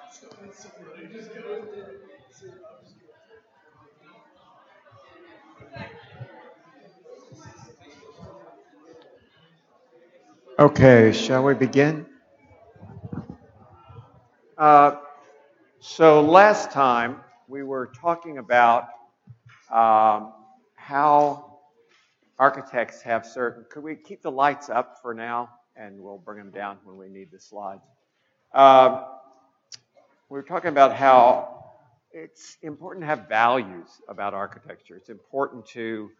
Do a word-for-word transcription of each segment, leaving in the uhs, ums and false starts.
Okay, shall we begin? Uh, so last time we were talking about um, how architects have certain. Could we keep the lights up for now, and we'll bring them down when we need the slides? Uh, we were talking about how it's important to have values about architecture. It's important to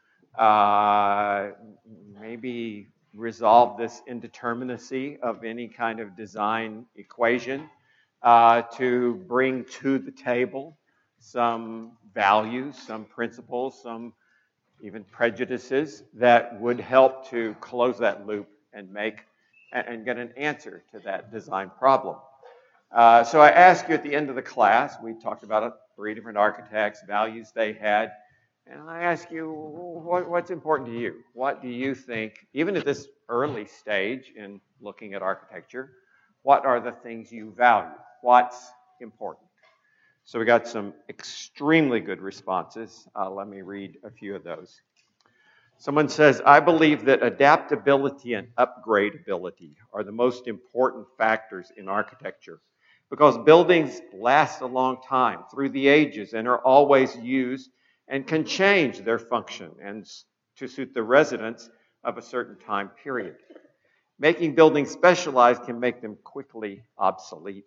uh, maybe resolve this indeterminacy of any kind of design equation, uh, to bring to the table some values, some principles, some even prejudices that would help to close that loop and make and get an answer to that design problem. Uh, so I asked you at the end of the class, we talked about it, three different architects, values they had, and I ask you, what, what's important to you? What do you think, even at this early stage in looking at architecture, what are the things you value? What's important? So we got some extremely good responses. Uh, let me read a few of those. Someone says, I believe that adaptability and upgradability are the most important factors in architecture because buildings last a long time through the ages and are always used and can change their function and to suit the residents of a certain time period. Making buildings specialized can make them quickly obsolete.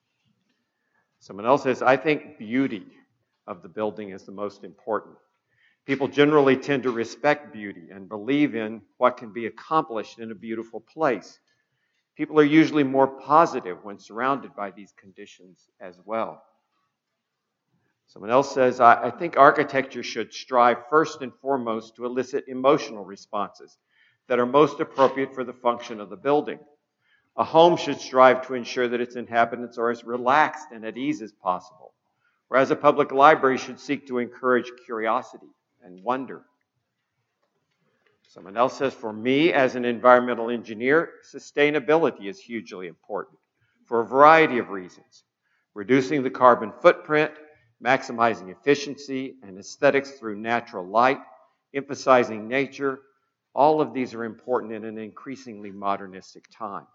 Someone else says, I think beauty of the building is the most important. People generally tend to respect beauty and believe in what can be accomplished in a beautiful place. People are usually more positive when surrounded by these conditions as well. Someone else says, I, I think architecture should strive first and foremost to elicit emotional responses that are most appropriate for the function of the building. A home should strive to ensure that its inhabitants are as relaxed and at ease as possible, whereas a public library should seek to encourage curiosity and wonder. Someone else says, for me as an environmental engineer, sustainability is hugely important for a variety of reasons. Reducing the carbon footprint, maximizing efficiency and aesthetics through natural light, emphasizing nature, all of these are important in an increasingly modernistic time.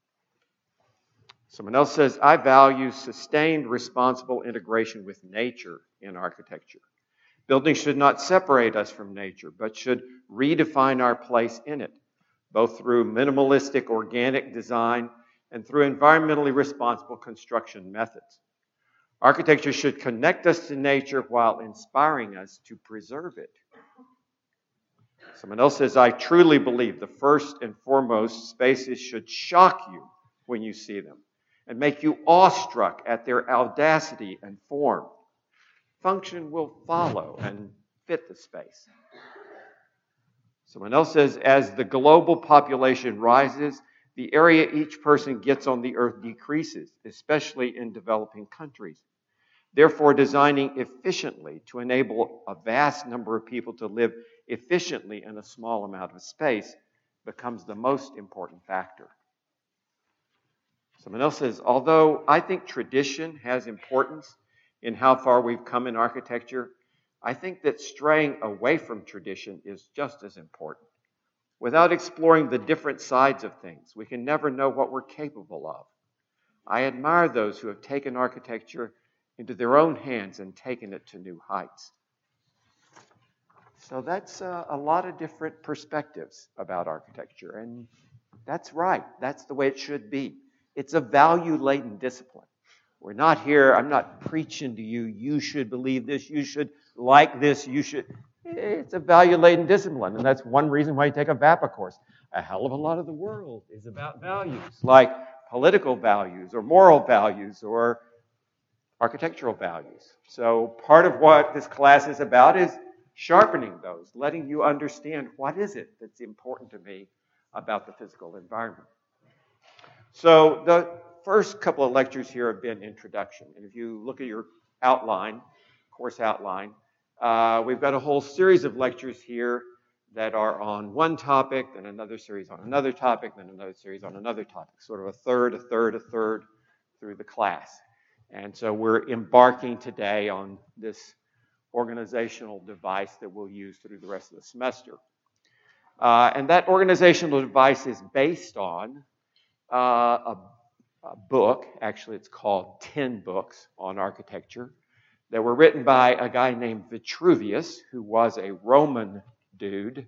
Someone else says, I value sustained responsible integration with nature in architecture. Buildings should not separate us from nature, but should redefine our place in it, both through minimalistic organic design and through environmentally responsible construction methods. Architecture should connect us to nature while inspiring us to preserve it. Someone else says, I truly believe the first and foremost spaces should shock you when you see them and make you awestruck at their audacity and form. Function will follow and fit the space. Someone else says, as the global population rises, the area each person gets on the earth decreases, especially in developing countries. Therefore, designing efficiently to enable a vast number of people to live efficiently in a small amount of space becomes the most important factor. Someone else says, although I think tradition has importance in how far we've come in architecture, I think that straying away from tradition is just as important. Without exploring the different sides of things, we can never know what we're capable of. I admire those who have taken architecture into their own hands and taken it to new heights. So that's uh, a lot of different perspectives about architecture, and that's right. That's the way it should be. It's a value-laden discipline. We're not here, I'm not preaching to you, you should believe this, you should like this, you should. It's a value-laden discipline, and that's one reason why you take a V A P A course. A hell of a lot of the world is about values, like political values or moral values or architectural values. So part of what this class is about is sharpening those, letting you understand what is it that's important to me about the physical environment. So the first couple of lectures here have been introduction. And if you look at your outline, course outline, uh, we've got a whole series of lectures here that are on one topic, then another series on another topic, then another series on another topic, sort of a third, a third, a third through the class. And so we're embarking today on this organizational device that we'll use through the rest of the semester. Uh, and that organizational device is based on uh, a, a book, actually it's called ten books on architecture, that were written by a guy named Vitruvius, who was a Roman dude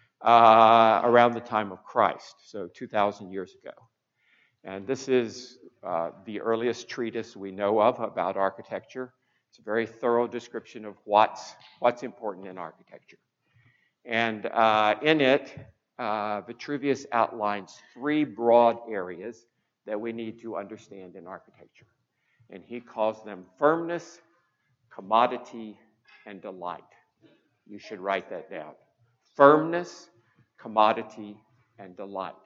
uh, around the time of Christ, so two thousand years ago. And this is uh, the earliest treatise we know of about architecture. It's a very thorough description of what's, what's important in architecture. And uh, in it, uh, Vitruvius outlines three broad areas that we need to understand in architecture. And he calls them firmness, commodity, and delight. You should write that down. Firmness, commodity, and delight.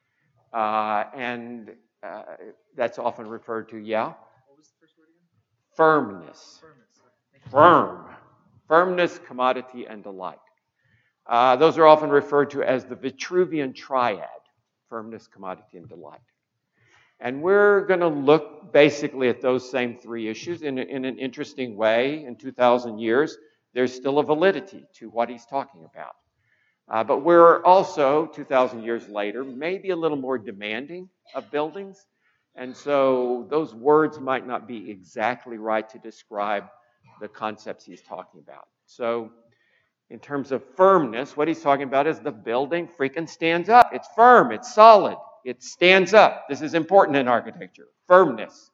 Uh, and uh, that's often referred to, yeah? What was the first word again? Firmness. Firmness. Firm. Firmness, commodity, and delight. Uh, those are often referred to as the Vitruvian triad, firmness, commodity, and delight. And we're going to look basically at those same three issues in, in an interesting way. In two thousand years, there's still a validity to what he's talking about. Uh, but we're also, two thousand years later, maybe a little more demanding of buildings. And so those words might not be exactly right to describe the concepts he's talking about. So in terms of firmness, what he's talking about is the building freaking stands up. It's firm. It's solid. It stands up. This is important in architecture. Firmness.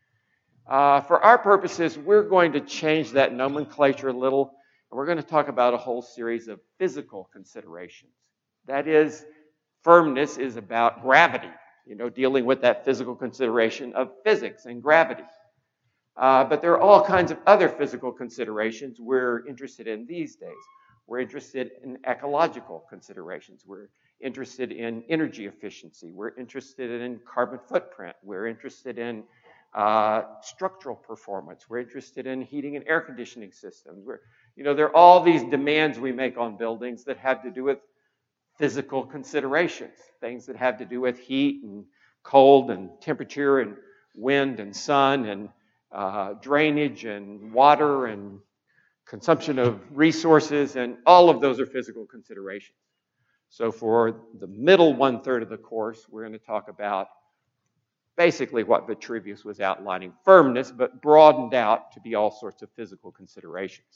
Uh, for our purposes, we're going to change that nomenclature a little, and we're going to talk about a whole series of physical considerations. That is, firmness is about gravity, you know, dealing with that physical consideration of physics and gravity. Uh, but there are all kinds of other physical considerations we're interested in these days. We're interested in ecological considerations. We're interested in energy efficiency. We're interested in carbon footprint. We're interested in uh, structural performance. We're interested in heating and air conditioning systems. We're, you know, there are all these demands we make on buildings that have to do with physical considerations, things that have to do with heat and cold and temperature and wind and sun and uh, drainage and water and consumption of resources, and all of those are physical considerations. So for the middle one-third of the course, we're going to talk about basically what Vitruvius was outlining, firmness, but broadened out to be all sorts of physical considerations.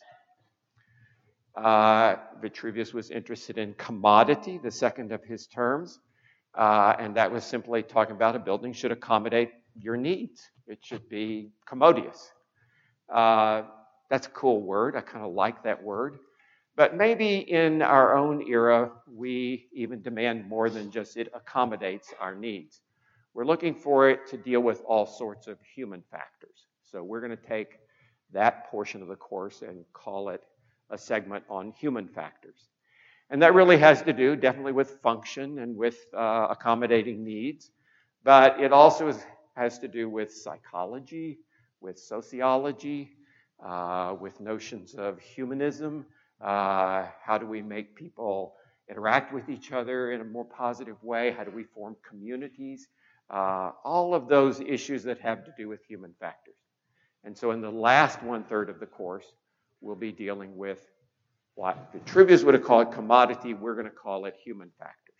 Uh, Vitruvius was interested in commodity, the second of his terms, uh, and that was simply talking about a building should accommodate your needs. It should be commodious. Uh, that's a cool word. I kind of like that word. But maybe in our own era, we even demand more than just it accommodates our needs. We're looking for it to deal with all sorts of human factors. So we're going to take that portion of the course and call it a segment on human factors. And that really has to do definitely with function and with uh, accommodating needs. But it also is, has to do with psychology, with sociology, uh, with notions of humanism. Uh, how do we make people interact with each other in a more positive way? How do we form communities? Uh, all of those issues that have to do with human factors. And so in the last one-third of the course, we'll be dealing with what Vitruvius would have called commodity. We're going to call it human factors.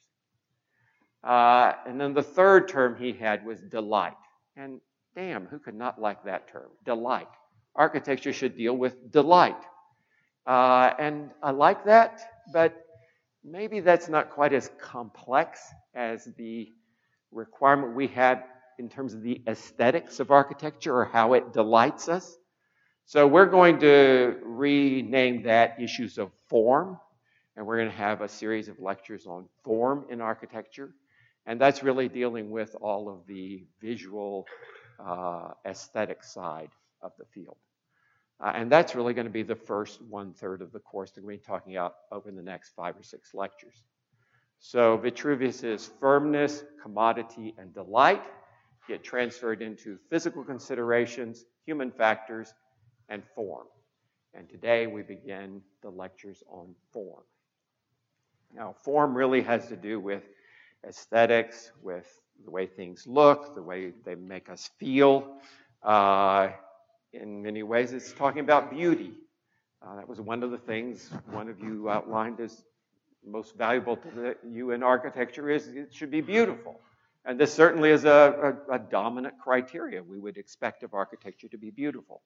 Uh, and then the third term he had was delight. And damn, who could not like that term? Delight. Architecture should deal with delight. Uh, and I like that, but maybe that's not quite as complex as the requirement we have in terms of the aesthetics of architecture or how it delights us. So we're going to rename that issues of form, and we're going to have a series of lectures on form in architecture. And that's really dealing with all of the visual uh, aesthetic side of the field. Uh, and that's really going to be the first one-third of the course that we're going to be talking about over the next five or six lectures. So Vitruvius's firmness, commodity, and delight get transferred into physical considerations, human factors, and form. And today we begin the lectures on form. Now, form really has to do with aesthetics, with the way things look, the way they make us feel. Uh, in many ways, it's talking about beauty. Uh, that was one of the things one of you outlined as most valuable to the, you in architecture is it should be beautiful. And this certainly is a, a, a dominant criteria. We would expect of architecture to be beautiful.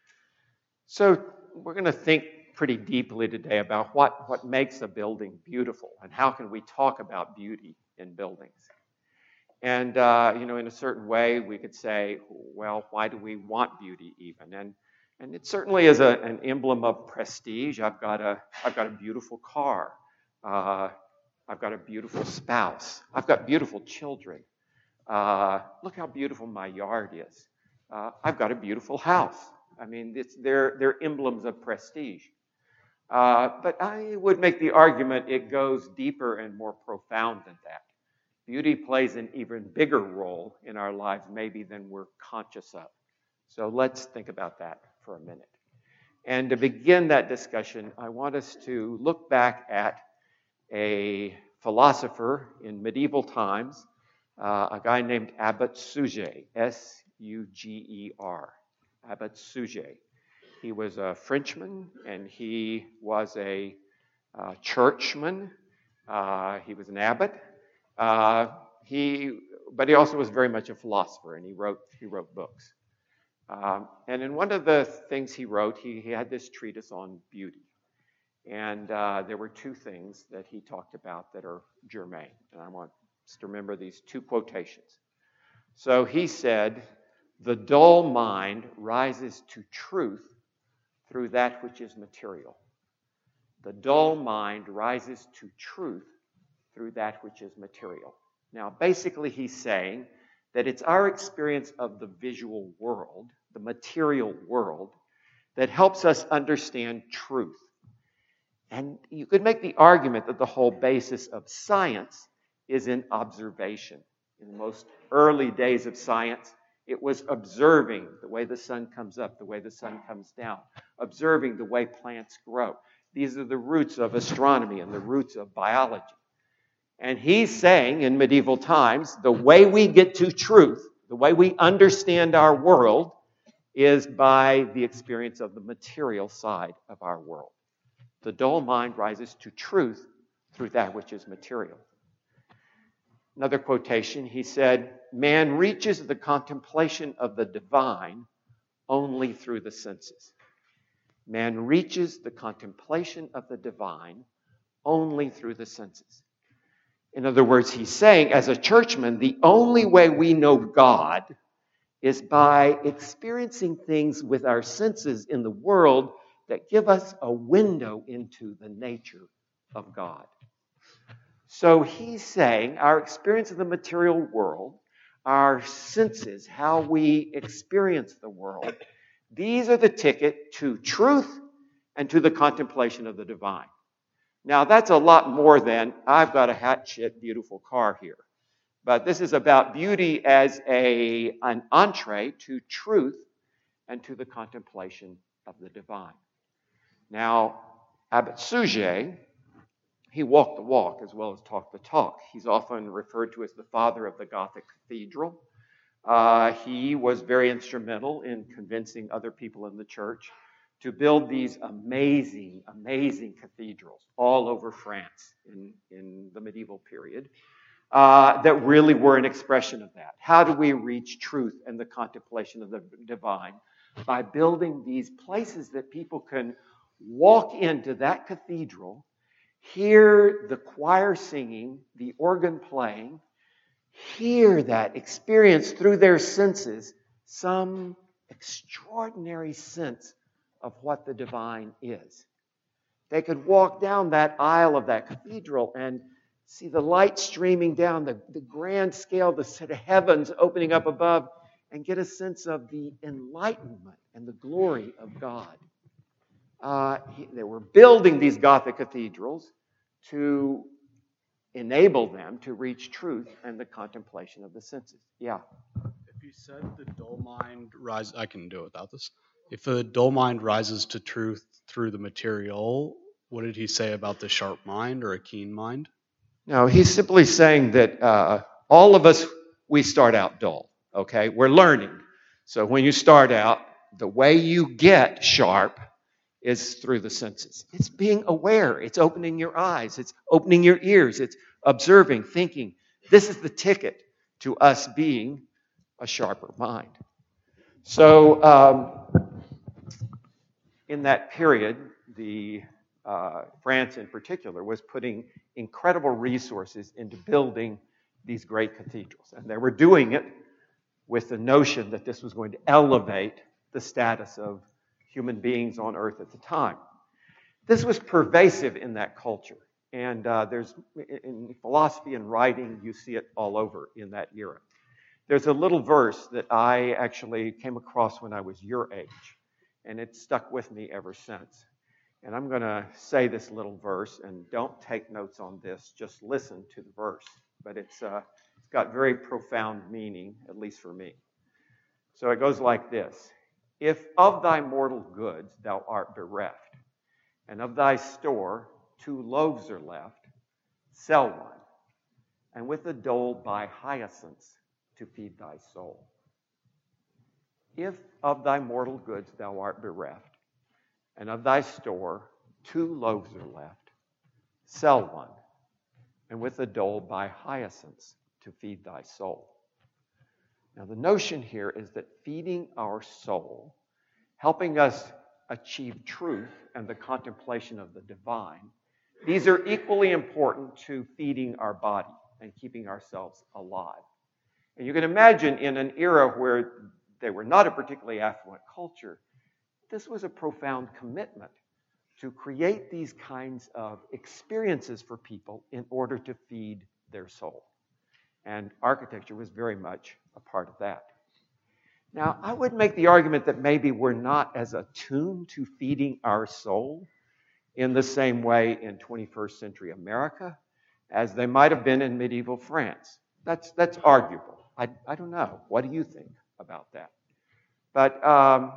So we're going to think pretty deeply today about what, what makes a building beautiful and how can we talk about beauty in buildings. And, uh, you know, in a certain way, we could say, well, why do we want beauty even? And, and it certainly is a, an emblem of prestige. I've got a, I've got a beautiful car. Uh, I've got a beautiful spouse. I've got beautiful children. Uh, look how beautiful my yard is. Uh, I've got a beautiful house. I mean, it's, they're, they're emblems of prestige. Uh, but I would make the argument it goes deeper and more profound than that. Beauty plays an even bigger role in our lives maybe than we're conscious of. So let's think about that for a minute. And to begin that discussion, I want us to look back at a philosopher in medieval times, uh, a guy named Abbot Suger, S U G E R, Abbot Suger. He was a Frenchman, and he was a uh, churchman. Uh, he was an abbot. Uh, he, but he also was very much a philosopher, and he wrote he wrote books. Um, and in one of the things he wrote, he, he had this treatise on beauty. And uh, there were two things that he talked about that are germane. And I want us to remember these two quotations. So he said, "The dull mind rises to truth through that which is material. The dull mind rises to truth through that which is material." Now, basically, he's saying that it's our experience of the visual world, the material world, that helps us understand truth. And you could make the argument that the whole basis of science is in observation. In the most early days of science, it was observing the way the sun comes up, the way the sun comes down, observing the way plants grow. These are the roots of astronomy and the roots of biology. And he's saying in medieval times, the way we get to truth, the way we understand our world, is by the experience of the material side of our world. The dull mind rises to truth through that which is material. Another quotation, he said, "Man reaches the contemplation of the divine only through the senses." Man reaches the contemplation of the divine only through the senses. In other words, he's saying, as a churchman, the only way we know God is by experiencing things with our senses in the world that give us a window into the nature of God. So he's saying our experience of the material world, our senses, how we experience the world, these are the ticket to truth and to the contemplation of the divine. Now, that's a lot more than, I've got a hatchet, beautiful car here. But this is about beauty as a, an entree to truth and to the contemplation of the divine. Now, Abbot Suger, he walked the walk as well as talked the talk. He's often referred to as the father of the Gothic cathedral. Uh, he was very instrumental in convincing other people in the church to build these amazing, amazing cathedrals all over France in, in the medieval period uh, that really were an expression of that. How do we reach truth and the contemplation of the divine? By building these places that people can walk into that cathedral, hear the choir singing, the organ playing, hear that, experience through their senses some extraordinary sense of what the divine is. They could walk down that aisle of that cathedral and see the light streaming down, the, the grand scale, the sort of heavens opening up above, and get a sense of the enlightenment and the glory of God. Uh, he, they were building these Gothic cathedrals to enable them to reach truth and the contemplation of the senses. Yeah. If you said the dull mind rise, I can do it without this. If a dull mind rises to truth through the material, what did he say about the sharp mind or a keen mind? No, he's simply saying that uh, all of us, we start out dull, okay? We're learning. So when you start out, the way you get sharp is through the senses. It's being aware. It's opening your eyes. It's opening your ears. It's observing, thinking. This is the ticket to us being a sharper mind. So um, in that period, the uh, France in particular was putting incredible resources into building these great cathedrals. And they were doing it with the notion that this was going to elevate the status of human beings on earth at the time. This was pervasive in that culture. And uh, there's, in philosophy and writing, you see it all over in that era. There's a little verse that I actually came across when I was your age, and it's stuck with me ever since. And I'm going to say this little verse, and don't take notes on this, just listen to the verse. But it's, uh, it's got very profound meaning, at least for me. So it goes like this. If of thy mortal goods thou art bereft, and of thy store two loaves are left, sell one, and with a dole buy hyacinths to feed thy soul. If of thy mortal goods thou art bereft, and of thy store two loaves are left, sell one, and with a dole buy hyacinths to feed thy soul. Now the notion here is that feeding our soul, helping us achieve truth and the contemplation of the divine, these are equally important to feeding our body and keeping ourselves alive. And you can imagine in an era where they were not a particularly affluent culture, this was a profound commitment to create these kinds of experiences for people in order to feed their soul. And architecture was very much a part of that. Now, I would make the argument that maybe we're not as attuned to feeding our soul in the same way in twenty-first century America as they might have been in medieval France. That's, that's arguable. I, I don't know. What do you think about that? But um,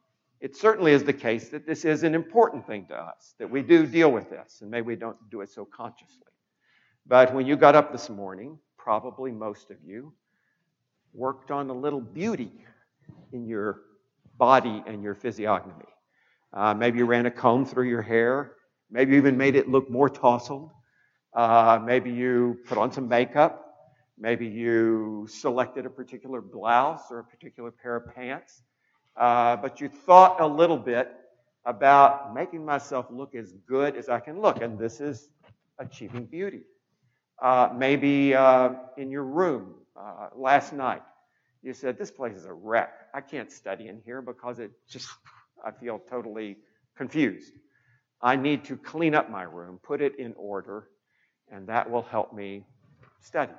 it certainly is the case that this is an important thing to us, that we do deal with this, and maybe we don't do it so consciously. But when you got up this morning, probably most of you worked on a little beauty in your body and your physiognomy. Uh, maybe you ran a comb through your hair. Maybe you even made it look more tousled. Uh, maybe you put on some makeup. Maybe you selected a particular blouse or a particular pair of pants. Uh, but you thought a little bit about making myself look as good as I can look. And this is achieving beauty. Uh, maybe uh, in your room uh, last night, you said, this place is a wreck. I can't study in here because it just, I feel totally confused. I need to clean up my room, put it in order, and that will help me study.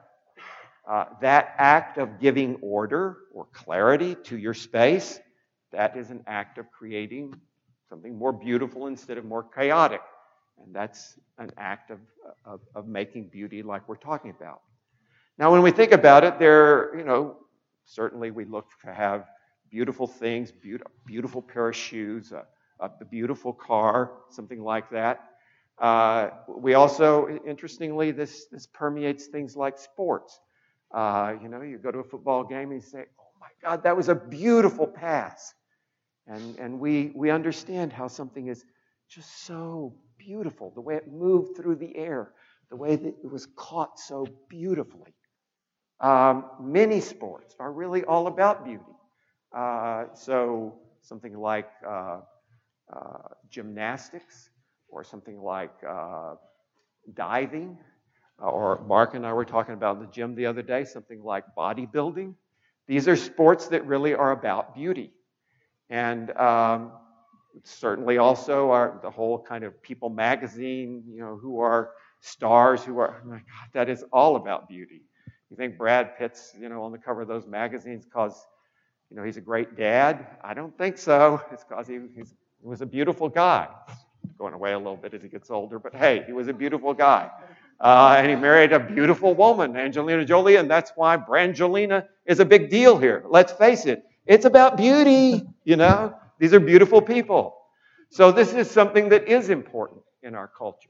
Uh, that act of giving order or clarity to your space, that is an act of creating something more beautiful instead of more chaotic. And that's an act of, of, of making beauty like we're talking about. Now, when we think about it, there, you know, certainly we look to have beautiful things, beautiful, beautiful pair of shoes, a, a beautiful car, something like that. Uh, we also, interestingly, this, this permeates things like sports. Uh, you know, you go to a football game and you say, oh my God, that was a beautiful pass. And, and we, we understand how something is just so beautiful, the way it moved through the air, the way that it was caught so beautifully. Um, many sports are really all about beauty. Uh, so something like uh, uh, gymnastics or something like uh, diving, uh, or Mark and I were talking about in the gym the other day, something like bodybuilding. These are sports that really are about beauty. And um, certainly also our, the whole kind of People magazine, you know, who are stars, who are, oh my God, that is all about beauty. You think Brad Pitt's, you know, on the cover of those magazines because, you know, he's a great dad? I don't think so. It's because he, he's, he was a beautiful guy. He's going away a little bit as he gets older, but hey, he was a beautiful guy. Uh, and he married a beautiful woman, Angelina Jolie, and that's why Brangelina is a big deal here. Let's face it. It's about beauty, you know. These are beautiful people. So this is something that is important in our culture.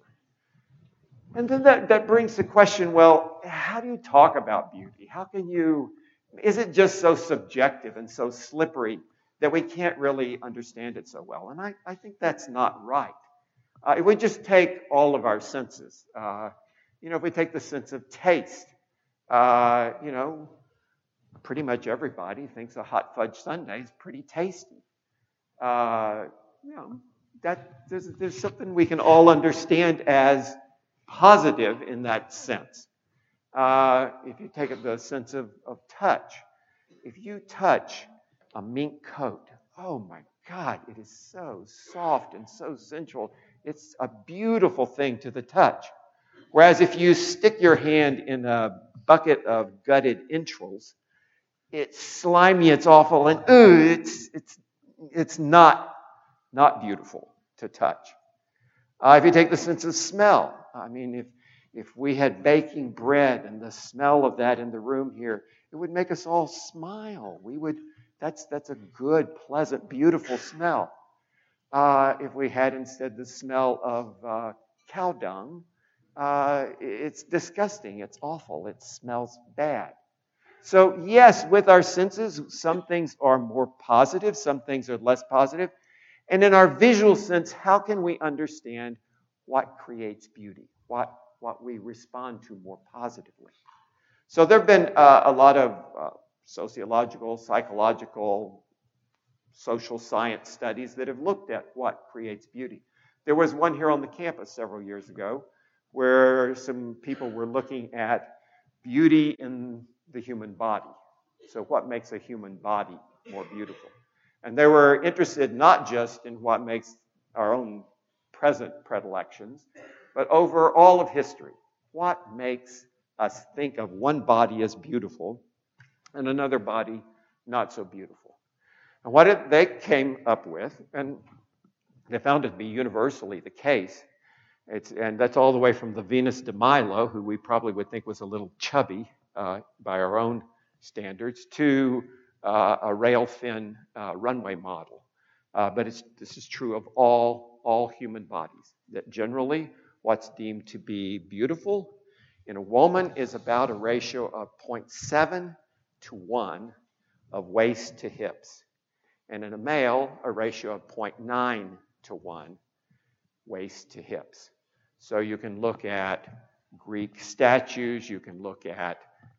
And then that, that brings the question, well, how do you talk about beauty? How can you, is it just so subjective and so slippery that we can't really understand it so well. And I, I think that's not right. Uh, if we just take all of our senses, uh, you know, if we take the sense of taste, uh, you know, pretty much everybody thinks a hot fudge sundae is pretty tasty. Uh, you know, that there's, there's something we can all understand as positive in that sense. Uh, if you take the sense of, of touch, if you touch a mink coat, oh my God, it is so soft and so sensual. It's a beautiful thing to the touch. Whereas if you stick your hand in a bucket of gutted entrails, it's slimy, it's awful, and ooh, it's it's it's not not beautiful to touch. Uh, if you take the sense of smell, I mean, if if we had baking bread and the smell of that in the room here, it would make us all smile. We would. That's that's a good, pleasant, beautiful smell. Uh, if we had instead the smell of uh, cow dung, uh, it's disgusting. It's awful. It smells bad. So yes, with our senses, some things are more positive, some things are less positive. And in our visual sense, how can we understand what creates beauty, what, what we respond to more positively? So there have been uh, a lot of uh, sociological, psychological, social science studies that have looked at what creates beauty. There was one here on the campus several years ago where some people were looking at beauty in the human body. So what makes a human body more beautiful? And they were interested not just in what makes our own present predilections, but over all of history. What makes us think of one body as beautiful and another body not so beautiful? And what it, they came up with, and they found it to be universally the case, it's, and that's all the way from the Venus de Milo, who we probably would think was a little chubby uh, by our own standards, to uh, a rail fin uh, runway model. Uh, but it's, this is true of all, all human bodies, that generally what's deemed to be beautiful in a woman is about a ratio of zero point seven to one of waist to hips. And in a male, a ratio of zero point nine to one waist to hips. So you can look at Greek statues, you can look at,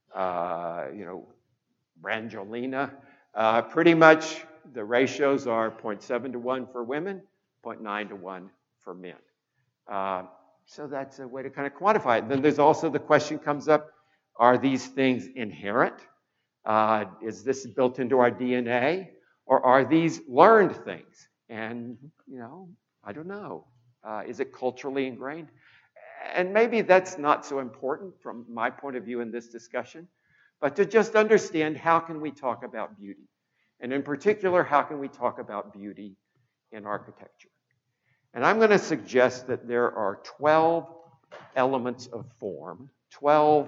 uh, you know, Brangelina. Uh, pretty much the ratios are zero point seven to one for women, zero point nine to one for men. Uh, so that's a way to kind of quantify it. Then there's also the question comes up, are these things inherent? Uh, is this built into our D N A? Or are these learned things? And, you know, I don't know. Uh, is it culturally ingrained? And maybe that's not so important from my point of view in this discussion, but to just understand how can we talk about beauty? And in particular, how can we talk about beauty in architecture? And I'm going to suggest that there are twelve elements of form, twelve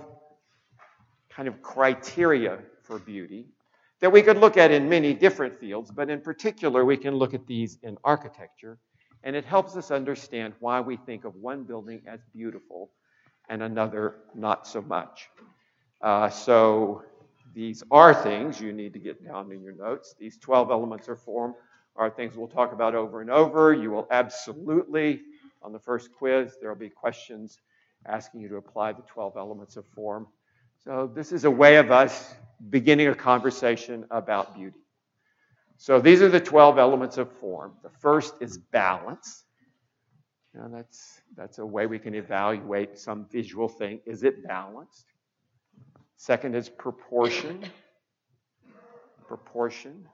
kind of criteria for beauty that we could look at in many different fields, but in particular, we can look at these in architecture, and it helps us understand why we think of one building as beautiful and another not so much. Uh, so these are things you need to get down in your notes. These twelve elements of form are things we'll talk about over and over. You will absolutely, on the first quiz, there will be questions asking you to apply the twelve elements of form. So this is a way of us beginning a conversation about beauty. So these are the twelve elements of form. The first is balance. You know, that's, that's a way we can evaluate some visual thing. Is it balanced? Second is proportion. Proportion.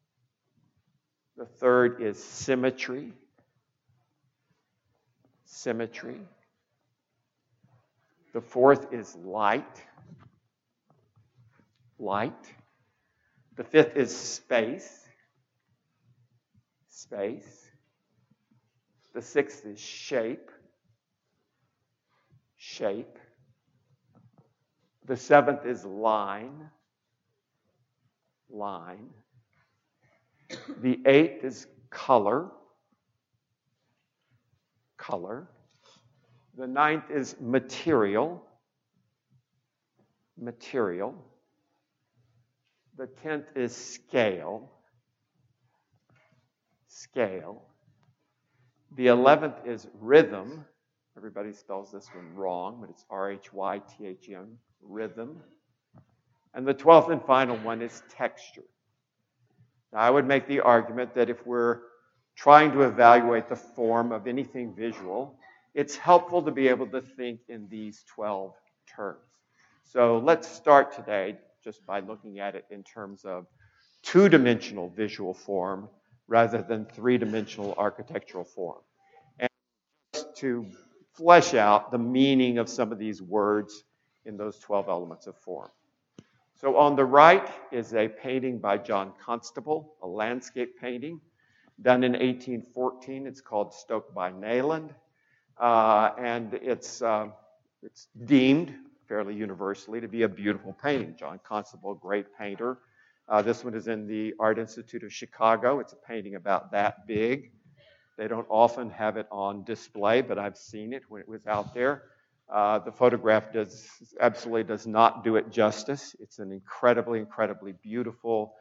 The third is symmetry. Symmetry. The fourth is light. Light. The fifth is space. Space. The sixth is shape. Shape. The seventh is line. Line. The eighth is color. Color. The ninth is material. Material. The tenth is scale. scale. The eleventh is rhythm. Everybody spells this one wrong, but it's R H Y T H M, rhythm. And the twelfth and final one is texture. Now, I would make the argument that if we're trying to evaluate the form of anything visual, it's helpful to be able to think in these twelve terms. So let's start today just by looking at it in terms of two-dimensional visual form rather than three-dimensional architectural form. And just to flesh out the meaning of some of these words in those twelve elements of form. So on the right is a painting by John Constable, a landscape painting done in eighteen fourteen. It's called Stoke by Nayland. Uh, and it's, uh, it's deemed fairly universally to be a beautiful painting. John Constable, great painter. Uh, this one is in the Art Institute of Chicago. It's a painting about that big. They don't often have it on display, but I've seen it when it was out there. Uh, the photograph does absolutely does not do it justice. It's an incredibly, incredibly beautiful,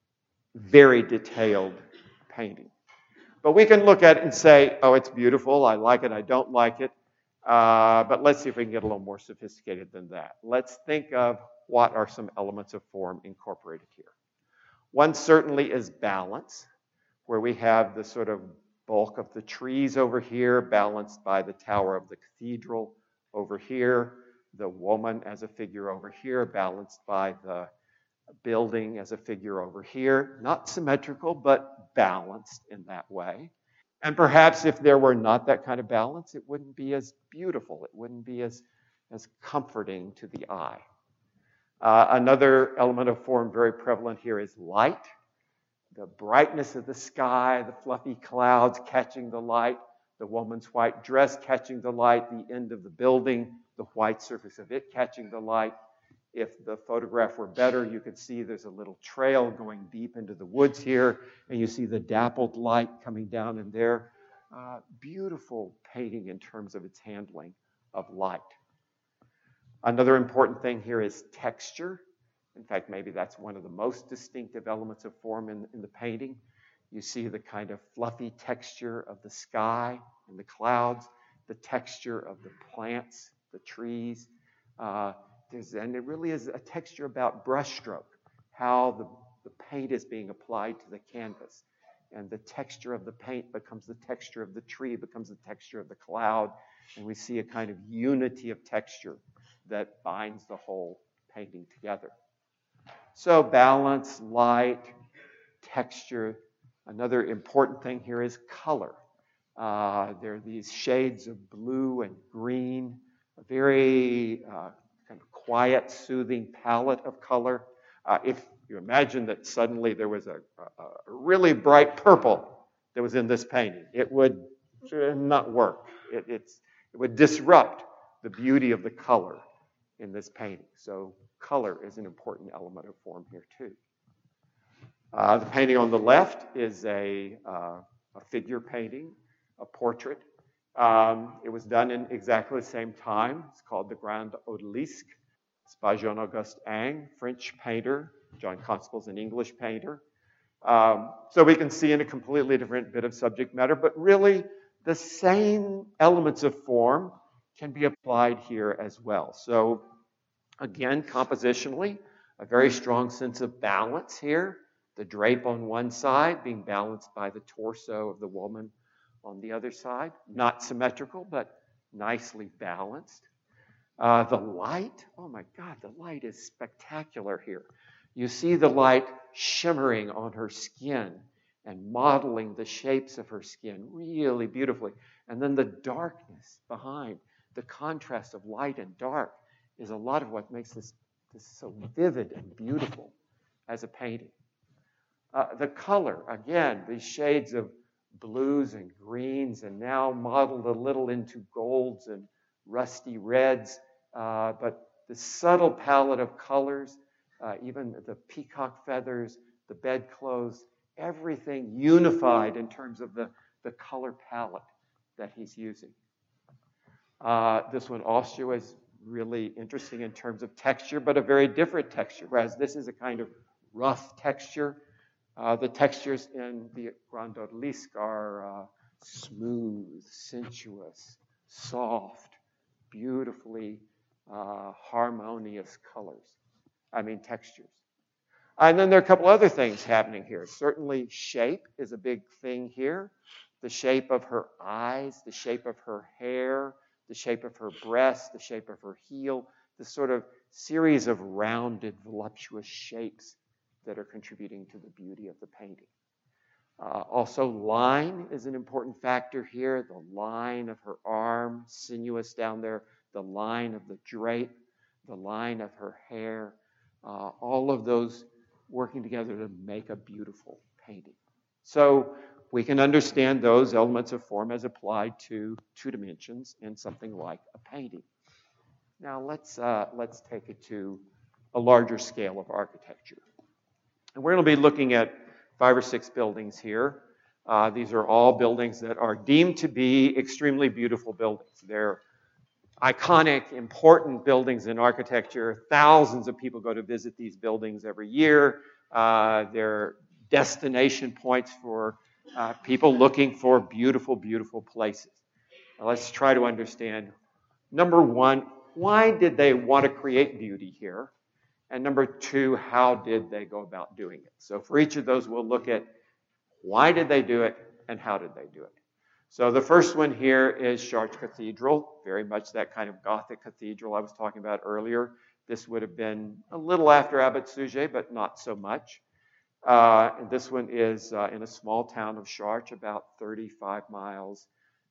very detailed painting. But we can look at it and say, oh, it's beautiful, I like it, I don't like it. Uh, but let's see if we can get a little more sophisticated than that. Let's think of what are some elements of form incorporated here. One certainly is balance, where we have the sort of bulk of the trees over here, balanced by the tower of the cathedral over here, the woman as a figure over here, balanced by the building as a figure over here. Not symmetrical, but balanced in that way. And perhaps if there were not that kind of balance, it wouldn't be as beautiful. It wouldn't be as, as comforting to the eye. Uh, another element of form very prevalent here is light. The brightness of the sky, the fluffy clouds catching the light, the woman's white dress catching the light, the end of the building, the white surface of it catching the light. If the photograph were better, you could see there's a little trail going deep into the woods here, and you see the dappled light coming down in there. Uh, beautiful painting in terms of its handling of light. Another important thing here is texture. In fact, maybe that's one of the most distinctive elements of form in, in the painting. You see the kind of fluffy texture of the sky and the clouds, the texture of the plants, the trees. Uh, there's, and it really is a texture about brushstroke, how the, the paint is being applied to the canvas. And the texture of the paint becomes the texture of the tree, becomes the texture of the cloud. And we see a kind of unity of texture that binds the whole painting together. So balance, light, texture. Another important thing here is color. Uh, there are these shades of blue and green, a very uh, kind of quiet, soothing palette of color. Uh, if you imagine that suddenly there was a, a, a really bright purple that was in this painting, it would not work. It, it's, it would disrupt the beauty of the color in this painting. So color is an important element of form here too. Uh, the painting on the left is a, uh, a figure painting, a portrait. Um, it was done in exactly the same time. It's called the Grand Odalisque. It's by Jean-Auguste Ingres, French painter. John Constable's an English painter. Um, so we can see in a completely different bit of subject matter, but really the same elements of form can be applied here as well. So again, compositionally, a very strong sense of balance here. The drape on one side being balanced by the torso of the woman on the other side. Not symmetrical, but nicely balanced. Uh, the light, oh my God, the light is spectacular here. You see the light shimmering on her skin and modeling the shapes of her skin really beautifully. And then the darkness behind, the contrast of light and dark is a lot of what makes this, this so vivid and beautiful as a painting. Uh, the color, again, these shades of blues and greens and now modeled a little into golds and rusty reds, uh, but the subtle palette of colors, uh, even the peacock feathers, the bedclothes, everything unified in terms of the, the color palette that he's using. Uh, this one also is really interesting in terms of texture, but a very different texture, whereas this is a kind of rough texture. Uh, the textures in the Grand Odalisque are uh, smooth, sensuous, soft, beautifully uh, harmonious colors. I mean, textures. And then there are a couple other things happening here. Certainly, shape is a big thing here. The shape of her eyes, the shape of her hair, the shape of her breast, the shape of her heel, this sort of series of rounded, voluptuous shapes that are contributing to the beauty of the painting. Uh, also, line is an important factor here. The line of her arm, sinuous down there, the line of the drape, the line of her hair, uh, all of those working together to make a beautiful painting. So we can understand those elements of form as applied to two dimensions in something like a painting. Now let's, uh, let's take it to a larger scale of architecture. And we're going to be looking at five or six buildings here. Uh, these are all buildings that are deemed to be extremely beautiful buildings. They're iconic, important buildings in architecture. Thousands of people go to visit these buildings every year. Uh, they're destination points for uh, people looking for beautiful, beautiful places. Now, let's try to understand, number one, why did they want to create beauty here? And number two, how did they go about doing it? So for each of those, we'll look at why did they do it and how did they do it. So the first one here is Chartres Cathedral, very much that kind of Gothic cathedral I was talking about earlier. This would have been a little after Abbot Suger, but not so much. Uh, and this one is uh, in a small town of Chartres, about thirty-five miles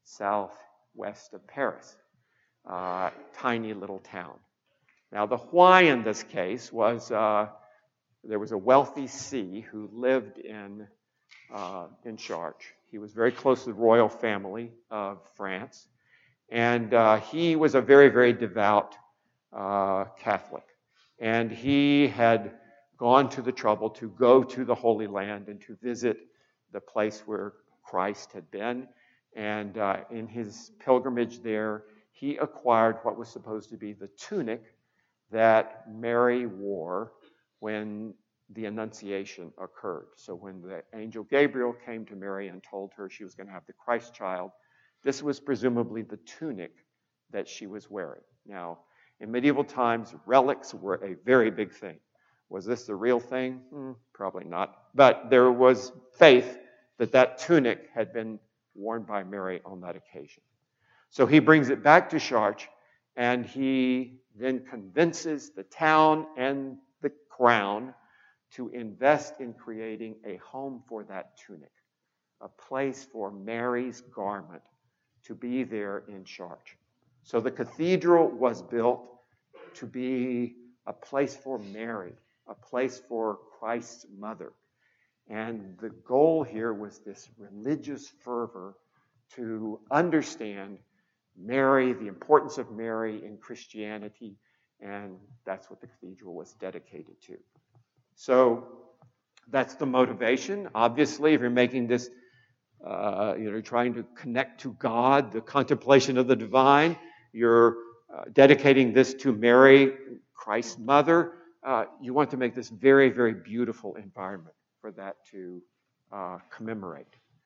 southwest of Paris. Uh, tiny little town. Now, the why in this case was uh, there was a wealthy C who lived in, uh, in Chartres. He was very close to the royal family of France, and uh, he was a very, very devout uh, Catholic. And he had gone to the trouble to go to the Holy Land and to visit the place where Christ had been. And uh, in his pilgrimage there, he acquired what was supposed to be the tunic that Mary wore when the Annunciation occurred. So when the angel Gabriel came to Mary and told her she was going to have the Christ child, this was presumably the tunic that she was wearing. Now, in medieval times, relics were a very big thing. Was this the real thing? Hmm, probably not. But there was faith that that tunic had been worn by Mary on that occasion. So he brings it back to Chartres, and he then convinces the town and the crown to invest in creating a home for that tunic, a place for Mary's garment to be there in Chartres. So the cathedral was built to be a place for Mary, a place for Christ's mother. And the goal here was this religious fervor to understand Mary, the importance of Mary in Christianity, and that's what the cathedral was dedicated to. So that's the motivation. Obviously, if you're making this, uh, you know, trying to connect to God, the contemplation of the divine, you're uh, dedicating this to Mary, Christ's mother, uh, you want to make this very, very beautiful environment for that to uh, commemorate.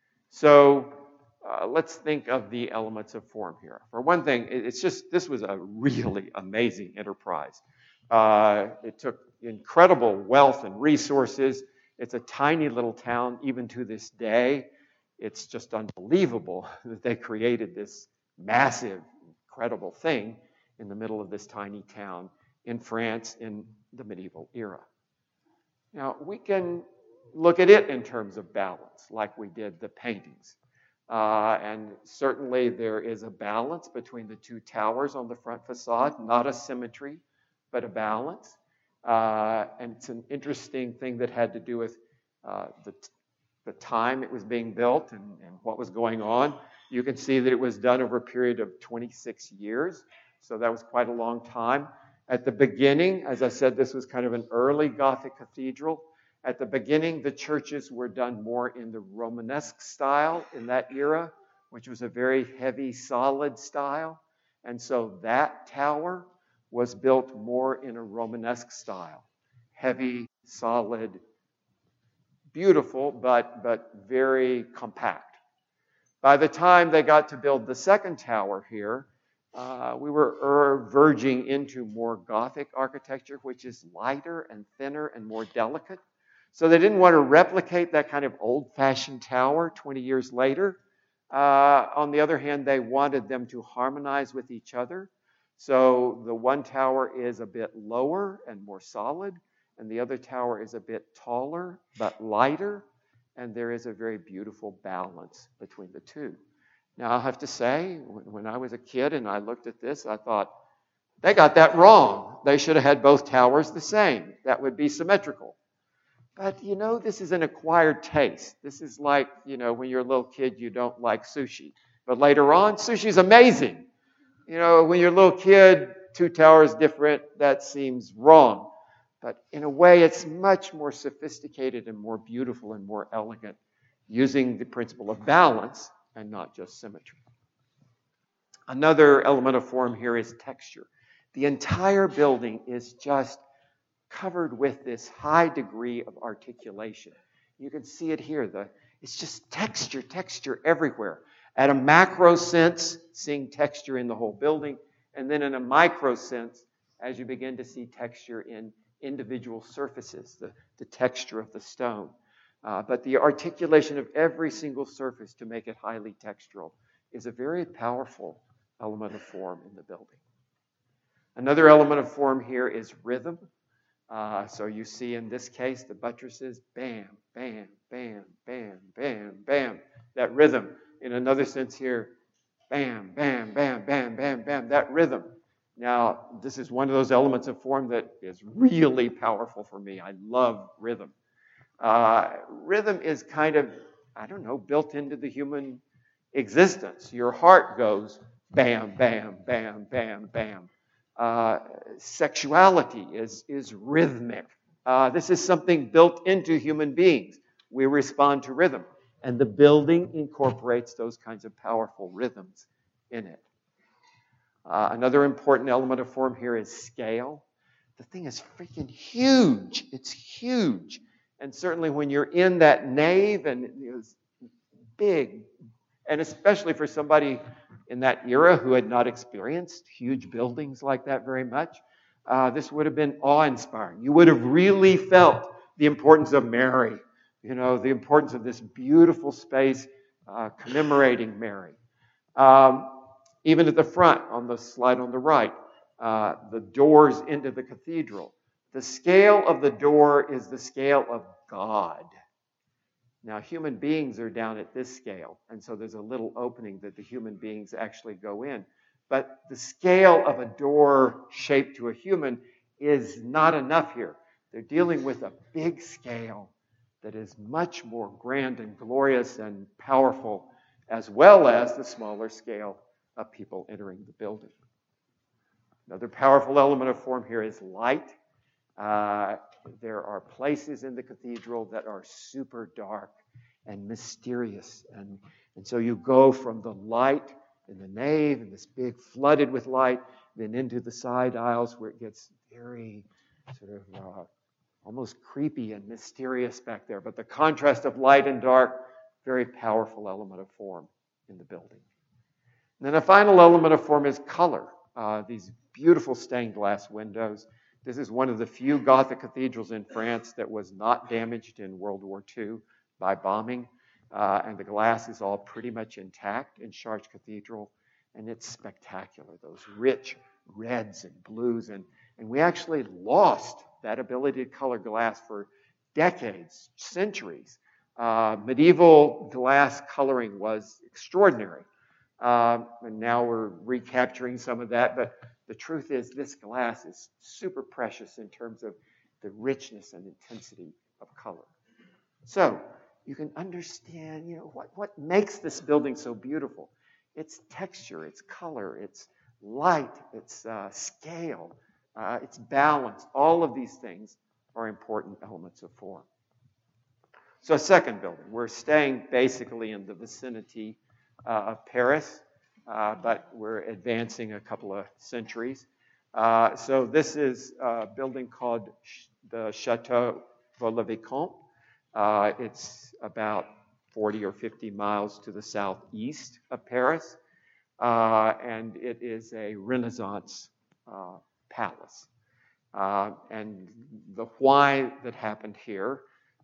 So uh, let's think of the elements of form here. For one thing, it's just, this was a really amazing enterprise. Uh, it took incredible wealth and resources. It's a tiny little town, even to this day. It's just unbelievable that they created this massive, incredible thing in the middle of this tiny town in France in the medieval era. Now, we can look at it in terms of balance, like we did the paintings. Uh, and certainly there is a balance between the two towers on the front facade, not a symmetry, but a balance. Uh, and it's an interesting thing that had to do with uh, the, the time it was being built and, and what was going on. You can see that it was done over a period of twenty-six years. So that was quite a long time. At the beginning, as I said, this was kind of an early Gothic cathedral. At the beginning, the churches were done more in the Romanesque style in that era, which was a very heavy, solid style. And so that tower was built more in a Romanesque style, heavy, solid, beautiful, but, but very compact. By the time they got to build the second tower here, uh, we were er, verging into more Gothic architecture, which is lighter and thinner and more delicate. So they didn't want to replicate that kind of old-fashioned tower twenty years later. Uh, on the other hand, they wanted them to harmonize with each other. So the one tower is a bit lower and more solid, and the other tower is a bit taller but lighter, and there is a very beautiful balance between the two. Now, I'll have to say, when I was a kid and I looked at this, I thought, they got that wrong. They should have had both towers the same. That would be symmetrical. But, you know, this is an acquired taste. This is like, you know, when you're a little kid, you don't like sushi. But later on, sushi's amazing. You know, when you're a little kid, two towers different, that seems wrong. But in a way, it's much more sophisticated and more beautiful and more elegant, using the principle of balance and not just symmetry. Another element of form here is texture. The entire building is just covered with this high degree of articulation. You can see it here. The, it's just texture, texture everywhere. At a macro sense, seeing texture in the whole building, and then in a micro sense, as you begin to see texture in individual surfaces, the, the texture of the stone. Uh, but the articulation of every single surface to make it highly textural is a very powerful element of form in the building. Another element of form here is rhythm. Uh, so you see in this case, the buttresses, bam, bam, bam, bam, bam, bam, that rhythm. In another sense here, bam, bam, bam, bam, bam, bam, that rhythm. Now, this is one of those elements of form that is really powerful for me. I love rhythm. Uh, rhythm is kind of, I don't know, built into the human existence. Your heart goes bam, bam, bam, bam, bam. Uh, sexuality is, is rhythmic. Uh, this is something built into human beings. We respond to rhythm. And the building incorporates those kinds of powerful rhythms in it. Uh, another important element of form here is scale. The thing is freaking huge. It's huge. And certainly when you're in that nave and it's big, and especially for somebody in that era who had not experienced huge buildings like that very much, uh, this would have been awe-inspiring. You would have really felt the importance of Mary, you know, the importance of this beautiful space uh, commemorating Mary. Um, even at the front, on the slide on the right, uh, the doors into the cathedral. The scale of the door is the scale of God. Now, human beings are down at this scale, and so there's a little opening that the human beings actually go in. But the scale of a door shaped to a human is not enough here. They're dealing with a big scale that is much more grand and glorious and powerful, as well as the smaller scale of people entering the building. Another powerful element of form here is light. Uh, there are places in the cathedral that are super dark and mysterious. And, and so you go from the light in the nave and this big flooded with light, then into the side aisles where it gets very sort of uh, almost creepy and mysterious back there. But the contrast of light and dark, very powerful element of form in the building. And then a final element of form is color. Uh, these beautiful stained glass windows. This is one of the few Gothic cathedrals in France that was not damaged in World War Two by bombing. Uh, and the glass is all pretty much intact in Chartres Cathedral. And it's spectacular, those rich reds and blues. And, and we actually lost that ability to color glass for decades, centuries. Uh, medieval glass coloring was extraordinary. Uh, and now we're recapturing some of that. But the truth is this glass is super precious in terms of the richness and intensity of color. So you can understand, you know, what, what makes this building so beautiful. It's texture, it's color, it's light, it's uh, scale, uh, it's balance. All of these things are important elements of form. So a second building. We're staying basically in the vicinity uh, of Paris, uh, but we're advancing a couple of centuries. Uh, so this is a building called the Château Vaux-le-Vicomte. Uh, it's about forty or fifty miles to the southeast of Paris, uh, and it is a Renaissance uh, palace. Uh, and the why that happened here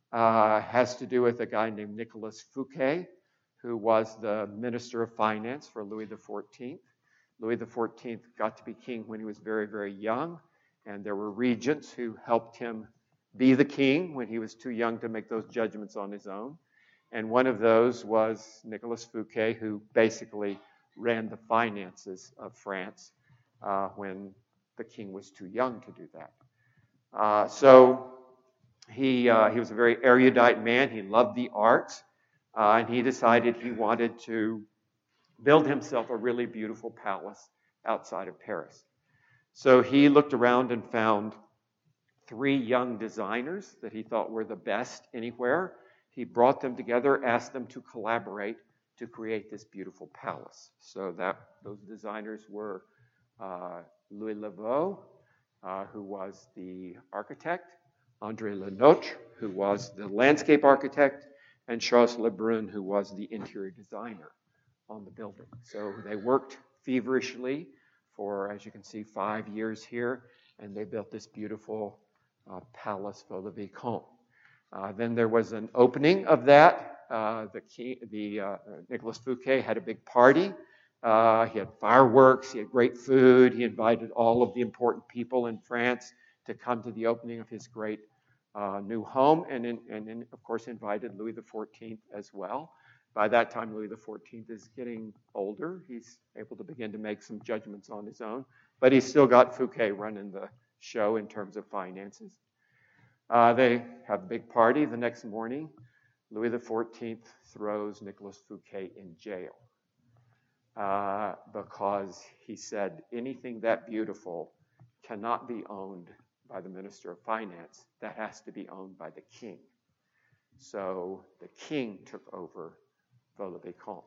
uh, has to do with a guy named Nicolas Fouquet, who was the Minister of Finance for Louis the fourteenth. Louis the fourteenth got to be king when he was very, very young, and there were regents who helped him be the king when he was too young to make those judgments on his own. And one of those was Nicolas Fouquet, who basically ran the finances of France uh, when the king was too young to do that. Uh, so he, uh, he was a very erudite man. He loved the arts, uh, and he decided he wanted to build himself a really beautiful palace outside of Paris. So he looked around and found three young designers that he thought were the best anywhere. He brought them together, asked them to collaborate to create this beautiful palace. So that those designers were uh, Louis Levaux, uh, who was the architect, André Lenotre, who was the landscape architect, and Charles Lebrun, who was the interior designer on the building. So they worked feverishly for, as you can see, five years here, and they built this beautiful uh, Palace Vaux-le-Vicomte. Uh, then there was an opening of that. Uh, the king, the uh, Nicolas Fouquet had a big party. Uh, he had fireworks. He had great food. He invited all of the important people in France to come to the opening of his great uh, new home, and, in, and in, of course invited Louis the fourteenth as well. By that time, Louis the fourteenth is getting older. He's able to begin to make some judgments on his own, but he's still got Fouquet running the show in terms of finances. Uh, they have a big party the next morning. Louis the fourteenth throws Nicolas Fouquet in jail uh, because he said anything that beautiful cannot be owned by the Minister of Finance. That has to be owned by the king. So the king took over Vaux-le-Vicomte.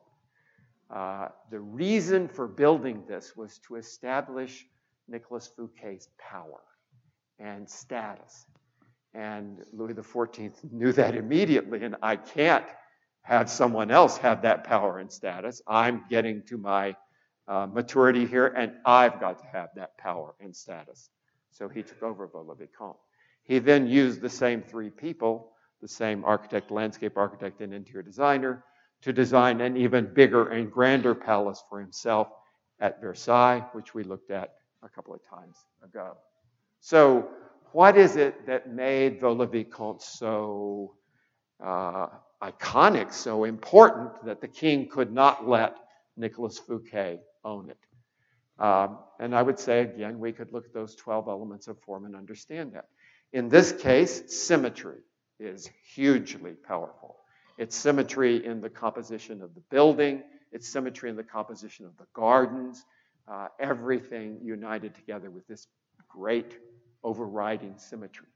Uh, the reason for building this was to establish Nicolas Fouquet's power and status. And Louis the fourteenth knew that immediately, and I can't have someone else have that power and status. I'm getting to my uh, maturity here, and I've got to have that power and status. So he took over Vaux-le-Vicomte. He then used the same three people, the same architect, landscape architect, and interior designer, to design an even bigger and grander palace for himself at Versailles, which we looked at a couple of times ago. So what is it that made Vaux-le-Vicomte so uh, iconic, so important, that the king could not let Nicolas Fouquet own it? Um, and I would say, again, we could look at those twelve elements of form and understand that. In this case, symmetry is hugely powerful. It's symmetry in the composition of the building. It's symmetry in the composition of the gardens. Uh, everything united together with this great overriding symmetry.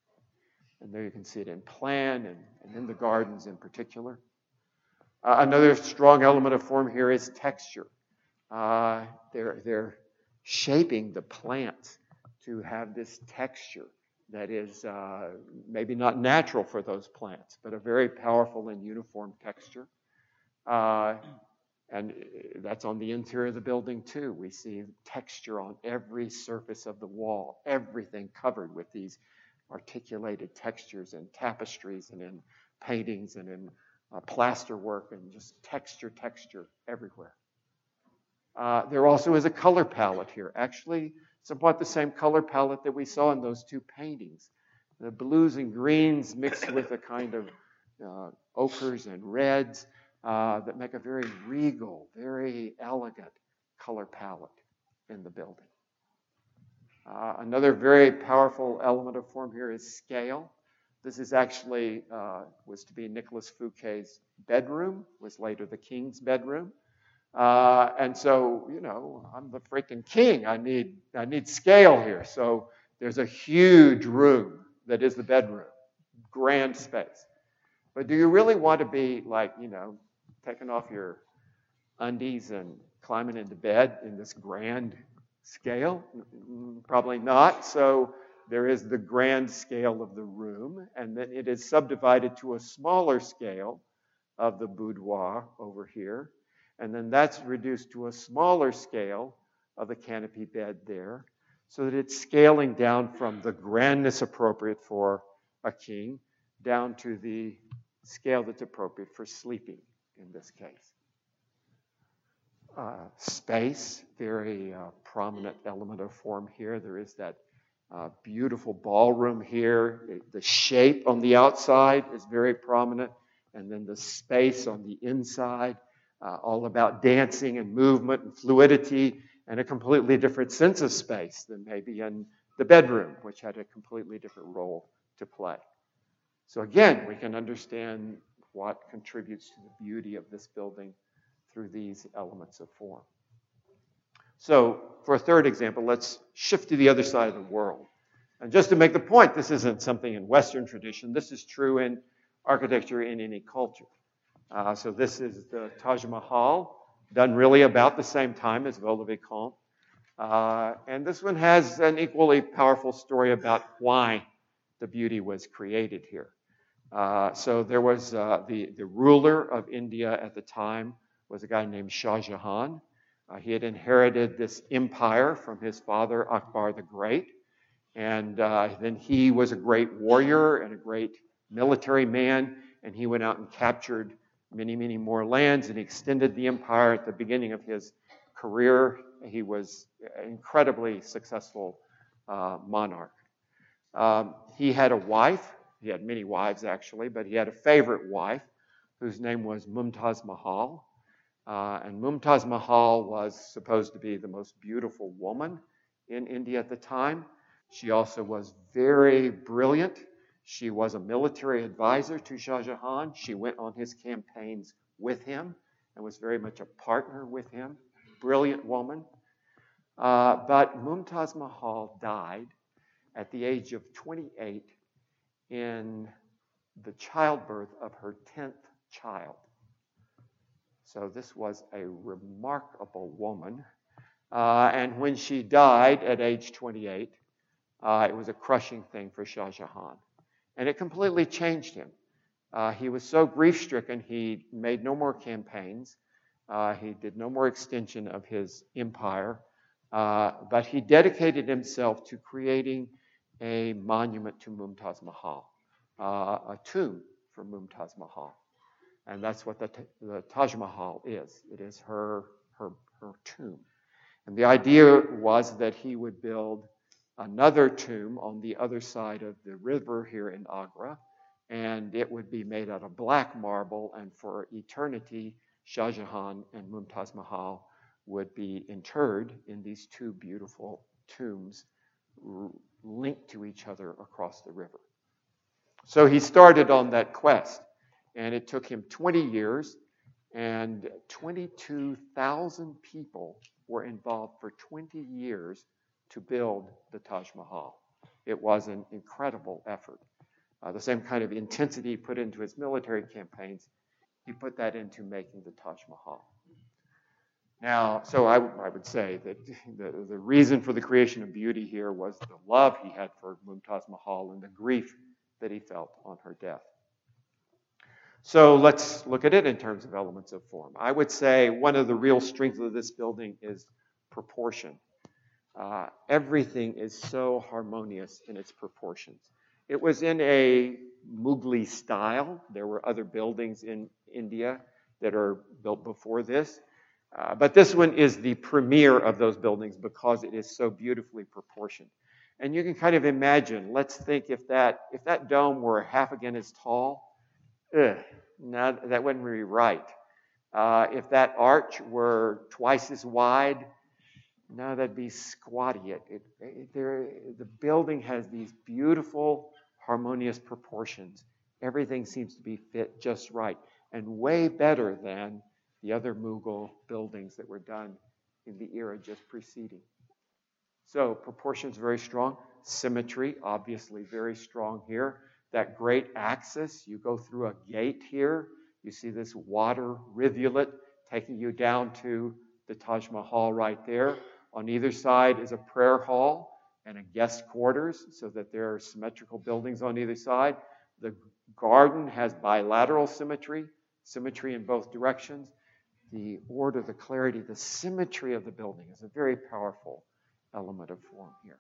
And there you can see it in plan and, and in the gardens in particular. Uh, another strong element of form here is texture. Uh, they're, they're shaping the plants to have this texture that is uh, maybe not natural for those plants, but a very powerful and uniform texture. Uh, and that's on the interior of the building too. We see texture on every surface of the wall, everything covered with these articulated textures in tapestries and in paintings and in uh, plaster work, and just texture, texture everywhere. Uh, there also is a color palette here. Actually, somewhat the same color palette that we saw in those two paintings. The blues and greens mixed with a kind of uh, ochres and reds uh, that make a very regal, very elegant color palette in the building. Uh, another very powerful element of form here is scale. This is actually, uh, was to be Nicolas Fouquet's bedroom, was later the king's bedroom. Uh, and so, you know, I'm the freaking king. I need, I need scale here. So there's a huge room that is the bedroom, grand space. But do you really want to be like, you know, taking off your undies and climbing into bed in this grand scale? Probably not. So there is the grand scale of the room, and then it is subdivided to a smaller scale of the boudoir over here. And then that's reduced to a smaller scale of the canopy bed there, so that it's scaling down from the grandness appropriate for a king down to the scale that's appropriate for sleeping in this case. Uh, space, very uh, prominent element of form here. There is that uh, beautiful ballroom here. The shape on the outside is very prominent, and then the space on the inside, uh, all about dancing and movement and fluidity, and a completely different sense of space than maybe in the bedroom, which had a completely different role to play. So again, we can understand what contributes to the beauty of this building through these elements of form. So for a third example, let's shift to the other side of the world. And just to make the point, this isn't something in Western tradition. This is true in architecture in any culture. Uh, so this is the Taj Mahal, done really about the same time as Vaux-le-Vicomte. Uh, and this one has an equally powerful story about why the beauty was created here. Uh, so there was uh, the, the ruler of India at the time was a guy named Shah Jahan. Uh, he had inherited this empire from his father, Akbar the Great. And uh, then he was a great warrior and a great military man, and he went out and captured many, many more lands and extended the empire. At the beginning of his career, he was an incredibly successful uh, monarch. Um, he had a wife. He had many wives, actually, but he had a favorite wife whose name was Mumtaz Mahal. Uh, and Mumtaz Mahal was supposed to be the most beautiful woman in India at the time. She also was very brilliant. She was a military advisor to Shah Jahan. She went on his campaigns with him and was very much a partner with him. Brilliant woman. Uh, but Mumtaz Mahal died at the age of twenty-eight in the childbirth of her tenth child. So this was a remarkable woman. Uh, and when she died at age twenty-eight, uh, it was a crushing thing for Shah Jahan. And it completely changed him. Uh, he was so grief-stricken, he made no more campaigns. Uh, he did no more extension of his empire. Uh, but he dedicated himself to creating a monument to Mumtaz Mahal, uh, a tomb for Mumtaz Mahal. And that's what the, the Taj Mahal is. It is her, her, her tomb. And the idea was that he would build another tomb on the other side of the river here in Agra, and it would be made out of black marble, and for eternity, Shah Jahan and Mumtaz Mahal would be interred in these two beautiful tombs r- linked to each other across the river. So he started on that quest, and it took him twenty years, and twenty-two thousand people were involved for twenty years to build the Taj Mahal. It was an incredible effort. Uh, the same kind of intensity he put into his military campaigns, he put that into making the Taj Mahal. Now, so I, I would say that the, the reason for the creation of beauty here was the love he had for Mumtaz Mahal and the grief that he felt on her death. So let's look at it in terms of elements of form. I would say one of the real strengths of this building is proportion. Uh, everything is so harmonious in its proportions. It was in a Mughal style. There were other buildings in India that are built before this. Uh, but this one is the premier of those buildings because it is so beautifully proportioned. And you can kind of imagine, let's think if that if that dome were half again as tall, ugh, no, that wouldn't be right. Uh, if that arch were twice as wide, no, that'd be squatty. It, it, it, there, the building has these beautiful, harmonious proportions. Everything seems to be fit just right, and way better than the other Mughal buildings that were done in the era just preceding. So proportions very strong. Symmetry, obviously very strong here. That great axis, you go through a gate here. You see this water rivulet taking you down to the Taj Mahal right there. On either side is a prayer hall. and a guest quarters so that there are symmetrical buildings on either side. The garden has bilateral symmetry, symmetry in both directions. The order, the clarity, the symmetry of the building is a very powerful element of form here.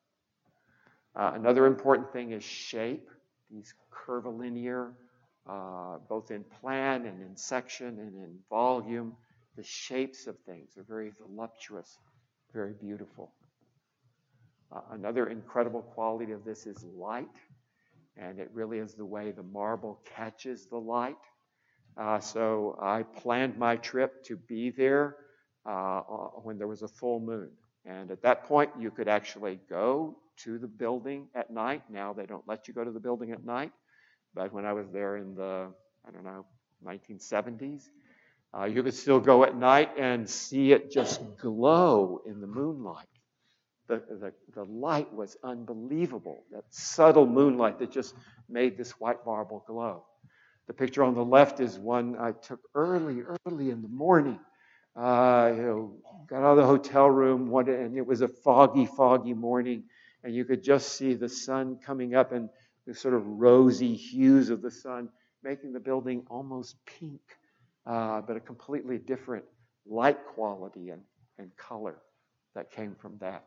Uh, another important thing is shape. These curvilinear, uh, both in plan and in section and in volume, the shapes of things are very voluptuous, very beautiful. Uh, another incredible quality of this is light, and it really is the way the marble catches the light. Uh, so I planned my trip to be there uh, when there was a full moon. And at that point, you could actually go to the building at night. Now they don't let you go to the building at night. But when I was there in the, I don't know, nineteen seventies, uh, you could still go at night and see it just glow in the moonlight. The, the, the light was unbelievable, that subtle moonlight that just made this white marble glow. The picture on the left is one I took early, early in the morning. Uh, you know, got out of the hotel room, and it was a foggy, foggy morning, and you could just see the sun coming up and the sort of rosy hues of the sun, making the building almost pink, uh, but a completely different light quality and, and color that came from that.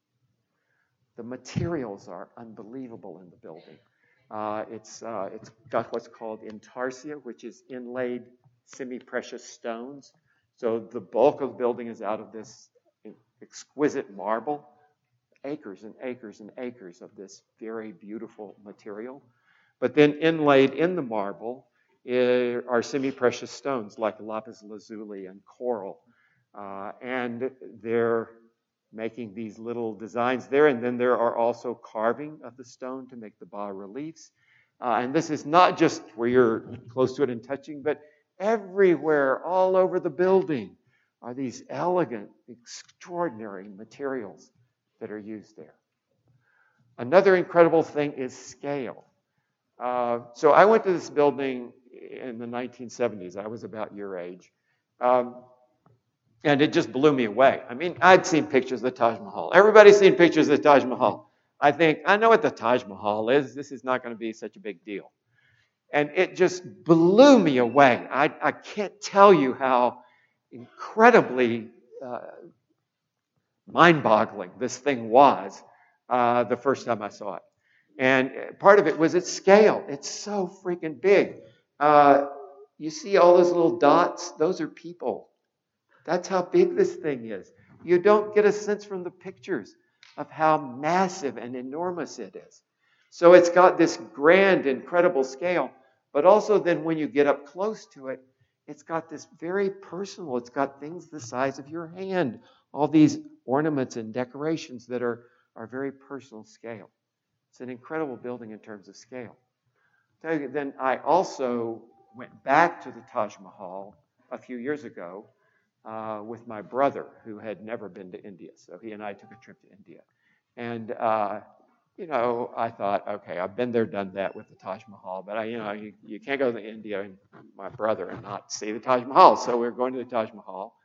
The materials are unbelievable in the building. Uh, it's, uh, it's got what's called intarsia, which is inlaid semi-precious stones. So the bulk of the building is out of this exquisite marble, acres and acres and acres of this very beautiful material. But then inlaid in the marble are semi-precious stones like lapis lazuli and coral. Uh, and they're making these little designs there. And then there are also carving of the stone to make the bas-reliefs. Uh, and this is not just where you're close to it and touching, but everywhere, all over the building, are these elegant, extraordinary materials that are used there. Another incredible thing is scale. Uh, so I went to this building in the nineteen seventies. I was about your age. Um, and it just blew me away. I mean, I'd seen pictures of the Taj Mahal. Everybody's seen pictures of the Taj Mahal. I think, I know what the Taj Mahal is. This is not going to be such a big deal. And it just blew me away. I, I can't tell you how incredibly uh, mind-boggling this thing was uh, the first time I saw it. And part of it was its scale. It's so freaking big. Uh, you see all those little dots? Those are people. That's how big this thing is. You don't get a sense from the pictures of how massive and enormous it is. So it's got this grand, incredible scale. But also then when you get up close to it, it's got this very personal, it's got things the size of your hand, all these ornaments and decorations that are, are very personal scale. It's an incredible building in terms of scale. Then I also went back to the Taj Mahal a few years ago uh, with my brother, who had never been to India. So he and I took a trip to India. And uh, you know, I thought, okay, I've been there, done that with the Taj Mahal, but I, you know, you, you can't go to India and my brother and not see the Taj Mahal. So we we're going to the Taj Mahal.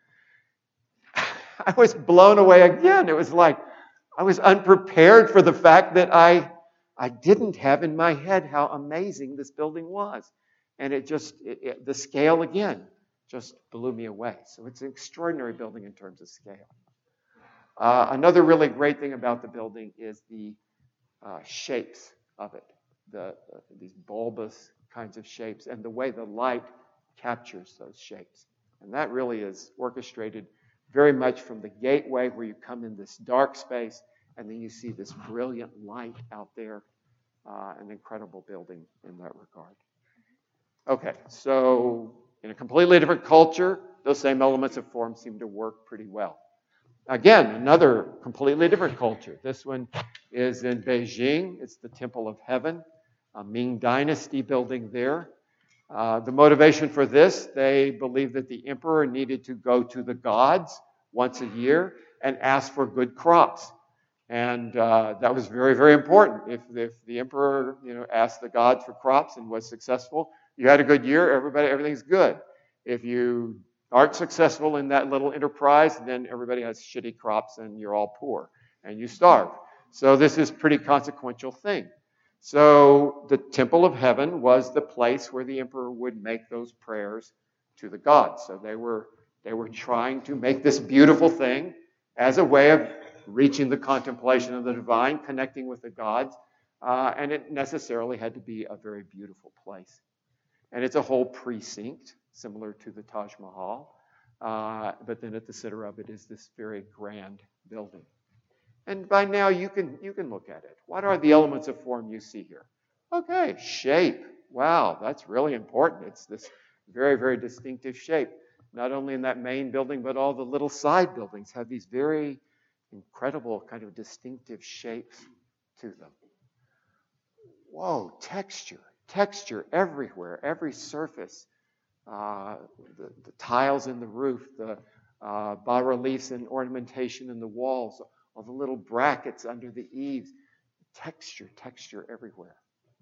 I was blown away again. It was like I was unprepared for the fact that I, I didn't have in my head how amazing this building was, and it just, it, it, the scale again, just blew me away. So it's an extraordinary building in terms of scale. Uh, another really great thing about the building is the Uh, shapes of it, the, uh, these bulbous kinds of shapes, and the way the light captures those shapes. And that really is orchestrated very much from the gateway where you come in this dark space, and then you see this brilliant light out there. Uh, an incredible building in that regard. Okay, so in a completely different culture, those same elements of form seem to work pretty well. Again, another completely different culture. This one is in Beijing. It's the Temple of Heaven, a Ming Dynasty building there. Uh, the motivation for this, they believed that the emperor needed to go to the gods once a year and ask for good crops. And uh, that was very, very important. If, if the emperor, you know, asked the gods for crops and was successful, you had a good year, everybody, everything's good. If you aren't successful in that little enterprise, then everybody has shitty crops and you're all poor and you starve. So this is a pretty consequential thing. So the temple of heaven was the place where the emperor would make those prayers to the gods. So they were they were trying to make this beautiful thing as a way of reaching the contemplation of the divine, connecting with the gods, uh, and it necessarily had to be a very beautiful place. And it's a whole precinct, similar to the Taj Mahal, uh, but then at the center of it is this very grand building. And by now you can you can look at it. What are the elements of form you see here? Okay, shape. Wow, that's really important. It's this very, very distinctive shape. Not only in that main building, but all the little side buildings have these very incredible kind of distinctive shapes to them. Whoa, texture. Texture everywhere, every surface. Uh, the, the tiles in the roof, the uh, bas-reliefs and ornamentation in the walls, all the little brackets under the eaves. Texture, texture everywhere.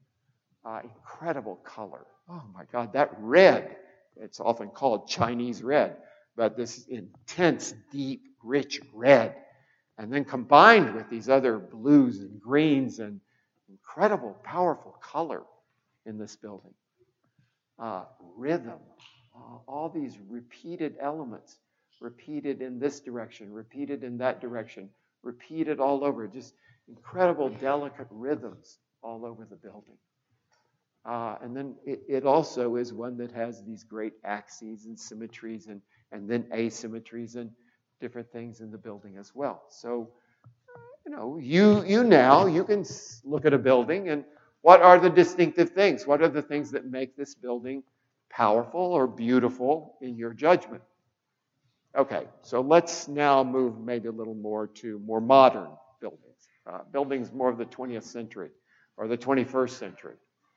Uh, incredible color. Oh my God, that red. It's often called Chinese red, but this intense, deep, rich red. And then combined with these other blues and greens and incredible, powerful color in this building. Uh, rhythm. Uh, all these repeated elements, repeated in this direction, repeated in that direction, repeated all over. Just incredible, delicate rhythms all over the building. Uh, and then it, it also is one that has these great axes and symmetries and, and then asymmetries and different things in the building as well. So, you know, you, you now, you can look at a building and what are the distinctive things? What are the things that make this building powerful or beautiful in your judgment? Okay, so let's now move maybe a little more to more modern buildings. Uh, buildings more of the twentieth century or the twenty-first century.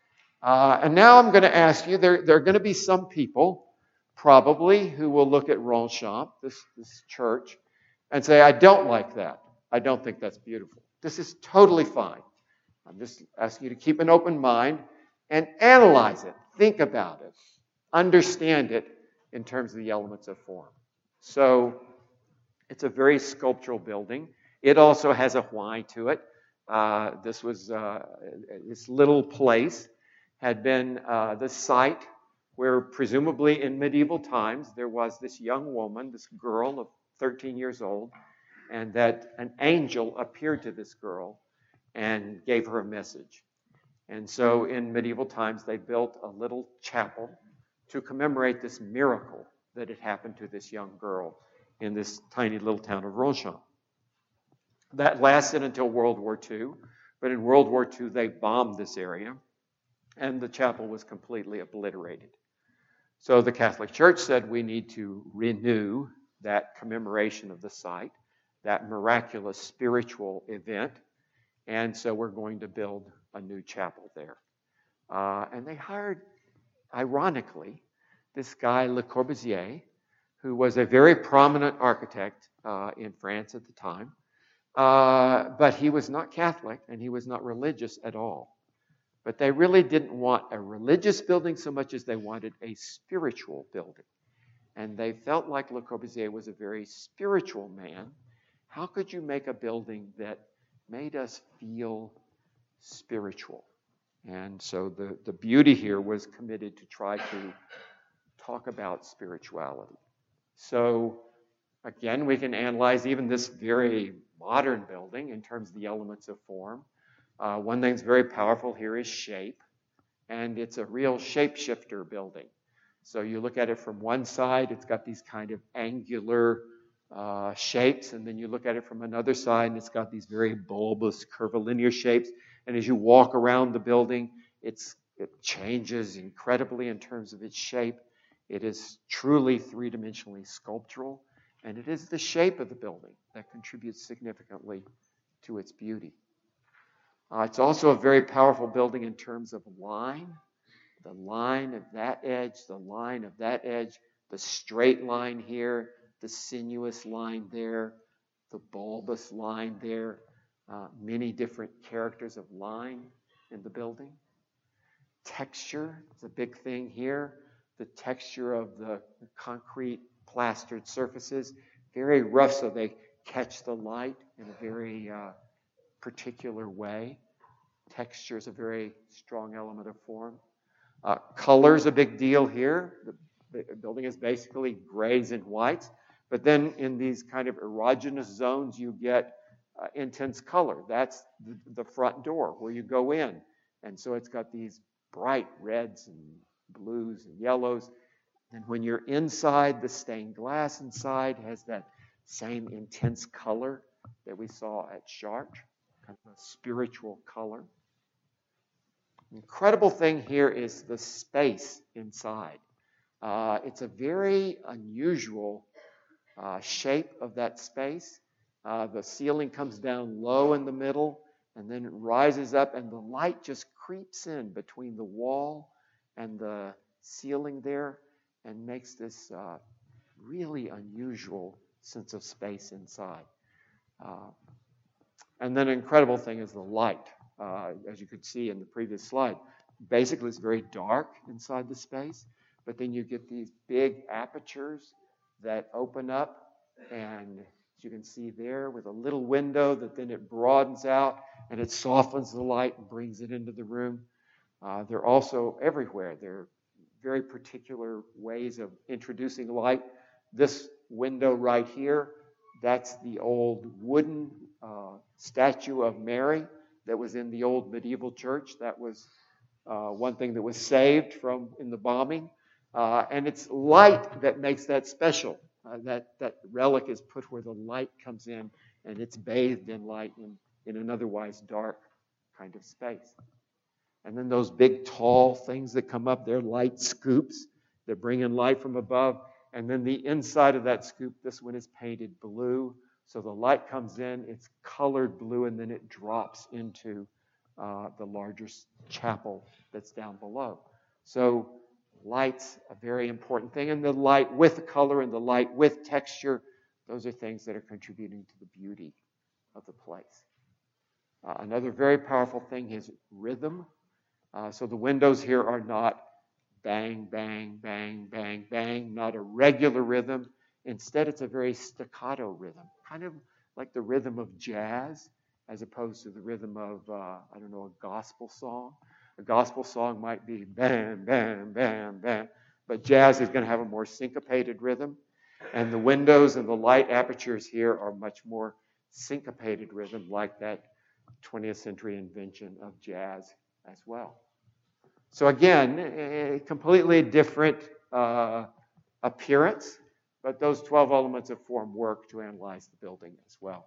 Uh, and now I'm going to ask you, there, there are going to be some people, probably, who will look at Ronchamp, this, this church, and say, I don't like that. I don't think that's beautiful. This is totally fine. I'm just asking you to keep an open mind and analyze it. Think about it. Understand it in terms of the elements of form. So it's a very sculptural building. It also has a why to it. Uh, this was uh, this little place had been uh, the site where presumably in medieval times there was this young woman, this girl of thirteen years old, and that an angel appeared to this girl and gave her a message. And so in medieval times they built a little chapel to commemorate this miracle that had happened to this young girl in this tiny little town of Ronchamp. That lasted until World War Two, but in World War Two they bombed this area and the chapel was completely obliterated. So the Catholic Church said we need to renew that commemoration of the site, that miraculous spiritual event, and so we're going to build a new chapel there. Uh, and they hired, ironically, this guy Le Corbusier, who was a very prominent architect uh, in France at the time, uh, but he was not Catholic and he was not religious at all. But they really didn't want a religious building so much as they wanted a spiritual building. And they felt like Le Corbusier was a very spiritual man. How could you make a building that made us feel spiritual? And so the, the beauty here was committed to try to talk about spirituality. So again, we can analyze even this very modern building in terms of the elements of form. Uh, one thing that's very powerful here is shape, and it's a real shapeshifter building. So you look at it from one side, it's got these kind of angular uh, shapes, and then you look at it from another side, and it's got these very bulbous, curvilinear shapes. And as you walk around the building, it's, it changes incredibly in terms of its shape. It is truly three-dimensionally sculptural, and it is the shape of the building that contributes significantly to its beauty. Uh, it's also a very powerful building in terms of line. The line of that edge, the line of that edge, the straight line here, the sinuous line there, the bulbous line there, uh, many different characters of line in the building. Texture is a big thing here. The texture of the concrete plastered surfaces, very rough so they catch the light in a very uh, particular way. Texture is a very strong element of form. Uh, color is a big deal here. The, the building is basically grays and whites. But then in these kind of erogenous zones, you get uh, intense color. That's the, the front door where you go in. And so it's got these bright reds and blues and yellows. And when you're inside, the stained glass inside has that same intense color that we saw at Chartres, kind of a spiritual color. The incredible thing here is the space inside. Uh, it's a very unusual uh, shape of that space. Uh, the ceiling comes down low in the middle, and then it rises up, and the light just creeps in between the wall and the ceiling there and makes this uh, really unusual sense of space inside. Uh, and then an incredible thing is the light. Uh, as you could see in the previous slide, basically it's very dark inside the space, but then you get these big apertures that open up, and as you can see there with a little window that then it broadens out and it softens the light and brings it into the room. Uh, they're also everywhere. They're very particular ways of introducing light. This window right here, that's the old wooden uh, statue of Mary that was in the old medieval church. That was uh, one thing that was saved from in the bombing. Uh, and it's light that makes that special. Uh, that, that relic is put where the light comes in, and it's bathed in light in, in an otherwise dark kind of space. And then those big, tall things that come up, they're light scoops that bring in light from above. And then the inside of that scoop, this one is painted blue. So the light comes in, it's colored blue, and then it drops into uh, the larger chapel that's down below. So light's a very important thing. And the light with color and the light with texture, those are things that are contributing to the beauty of the place. Uh, another very powerful thing is rhythm. Uh, so the windows here are not bang, bang, bang, bang, bang, not a regular rhythm. Instead, it's a very staccato rhythm, kind of like the rhythm of jazz, as opposed to the rhythm of, uh, I don't know, a gospel song. A gospel song might be bam, bam, bam, bam, but jazz is going to have a more syncopated rhythm. And the windows and the light apertures here are much more syncopated rhythm, like that twentieth century invention of jazz as well. So again, a completely different uh, appearance, but those twelve elements of form work to analyze the building as well.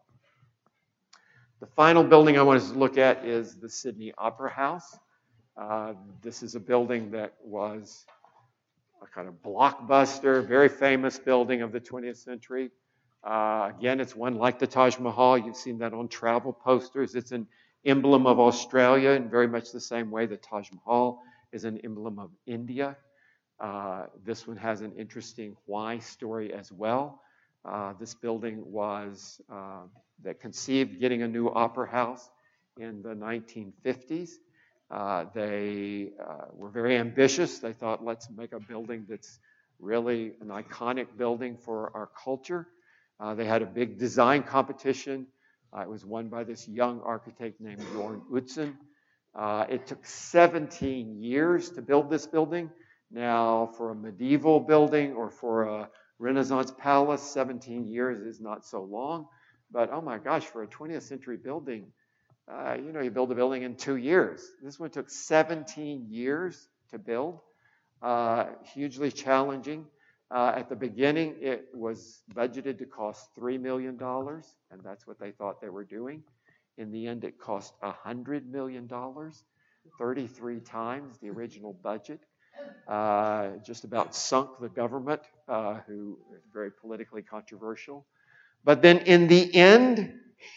The final building I want us to look at is the Sydney Opera House. Uh, this is a building that was a kind of blockbuster, very famous building of the twentieth century. Uh, again, it's one like the Taj Mahal. You've seen that on travel posters. It's an emblem of Australia in very much the same way the Taj Mahal is an emblem of India. Uh, this one has an interesting why story as well. Uh, this building was uh, that conceived getting a new opera house in the nineteen fifties. Uh, they uh, were very ambitious. They thought, let's make a building that's really an iconic building for our culture. Uh, they had a big design competition. Uh, it was won by this young architect named Jorn Utzon. Uh, it took seventeen years to build this building. Now, for a medieval building or for a Renaissance palace, seventeen years is not so long. But oh my gosh, for a twentieth century building, uh, you know, you build a building in two years. This one took seventeen years to build. Uh, hugely challenging. Uh, at the beginning, it was budgeted to cost three million dollars, and that's what they thought they were doing. In the end, it cost one hundred million dollars, thirty-three times the original budget. Uh, just about sunk the government, uh, who is very politically controversial. But then in the end,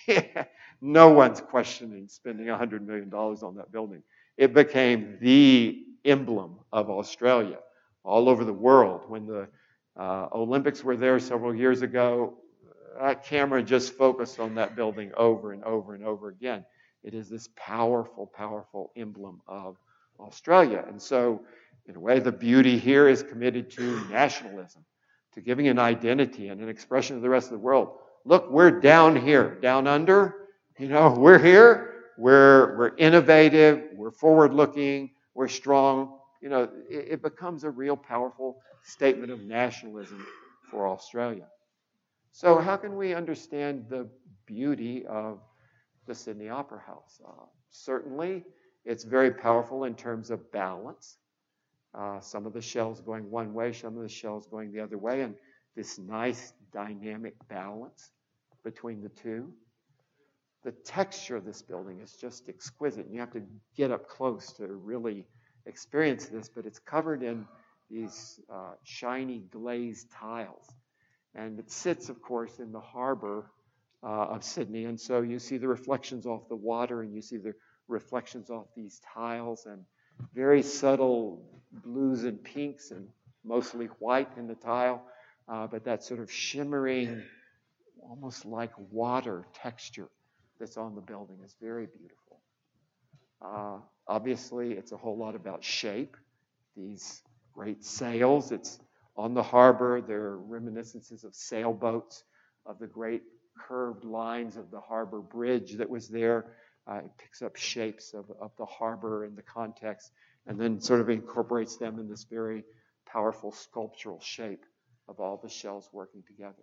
no one's questioning spending one hundred million dollars on that building. It became the emblem of Australia all over the world. When the uh, Olympics were there several years ago, that camera just focused on that building over and over and over again. It is this powerful, powerful emblem of Australia. And so, in a way, the beauty here is committed to nationalism, to giving an identity and an expression to the rest of the world. Look, we're down here, down under, You know, we're here, we're, we're innovative, we're forward-looking, we're strong. You know, it, it becomes a real powerful statement of nationalism for Australia. So how can we understand the beauty of the Sydney Opera House? Uh, certainly, it's very powerful in terms of balance. Uh, some of the shells going one way, some of the shells going the other way, and this nice dynamic balance between the two. The texture of this building is just exquisite. You have to get up close to really experience this, but it's covered in these uh, shiny glazed tiles. And it sits, of course, in the harbor uh, of Sydney. And so you see the reflections off the water, and you see the reflections off these tiles, and very subtle blues and pinks, and mostly white in the tile. Uh, but that sort of shimmering, almost like water texture that's on the building is very beautiful. Uh, obviously, it's a whole lot about shape. These great sails, it's on the harbor. There are reminiscences of sailboats, of the great curved lines of the harbor bridge that was there. Uh, it picks up shapes of, of the harbor in the context, and then sort of incorporates them in this very powerful sculptural shape of all the shells working together.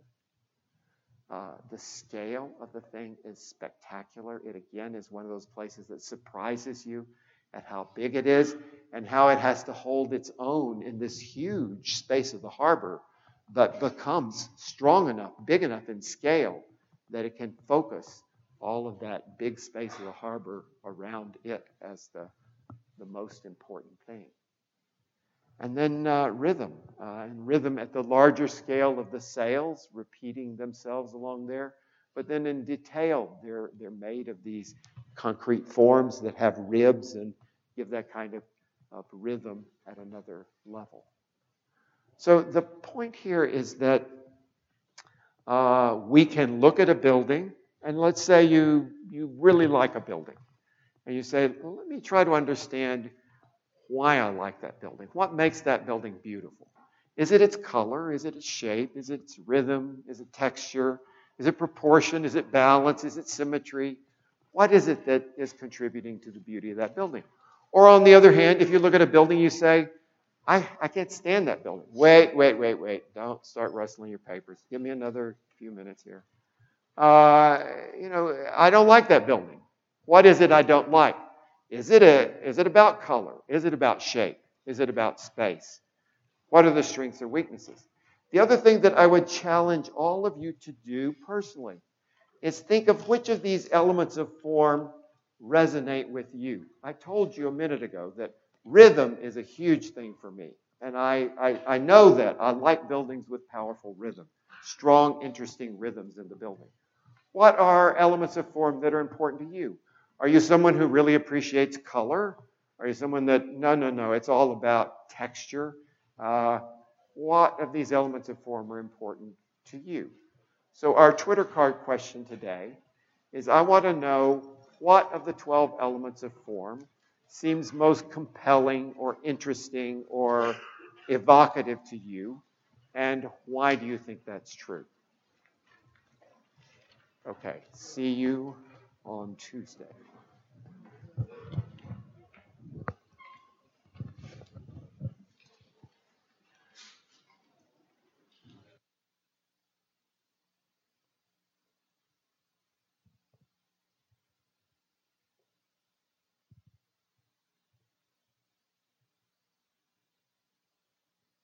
Uh, the scale of the thing is spectacular. It, again, is one of those places that surprises you at how big it is and how it has to hold its own in this huge space of the harbor, but becomes strong enough, big enough in scale that it can focus all of that big space of the harbor around it as the, the most important thing. And then uh, rhythm, uh, and rhythm at the larger scale of the sails, repeating themselves along there. But then in detail, they're, they're made of these concrete forms that have ribs and give that kind of, of rhythm at another level. So the point here is that uh, we can look at a building, and let's say you, you really like a building. And you say, well, let me try to understand why I like that building. What makes that building beautiful? Is it its color? Is it its shape? Is it its rhythm? Is it texture? Is it proportion? Is it balance? Is it symmetry? What is it that is contributing to the beauty of that building? Or on the other hand, if you look at a building, you say, I, I can't stand that building. Wait, wait, wait, wait. Don't start rustling your papers. Give me another few minutes here. Uh, you know, I don't like that building. What is it I don't like? Is it a, is it about color? Is it about shape? Is it about space? What are the strengths or weaknesses? The other thing that I would challenge all of you to do personally is think of which of these elements of form resonate with you. I told you a minute ago that rhythm is a huge thing for me. And I, I, I know that. I like buildings with powerful rhythm, strong, interesting rhythms in the building. What are elements of form that are important to you? Are you someone who really appreciates color? Are you someone that, no, no, no, it's all about texture? Uh, what of these elements of form are important to you? So our Twitter card question today is, I want to know what of the twelve elements of form seems most compelling or interesting or evocative to you, and why do you think that's true? Okay, see you on Tuesday.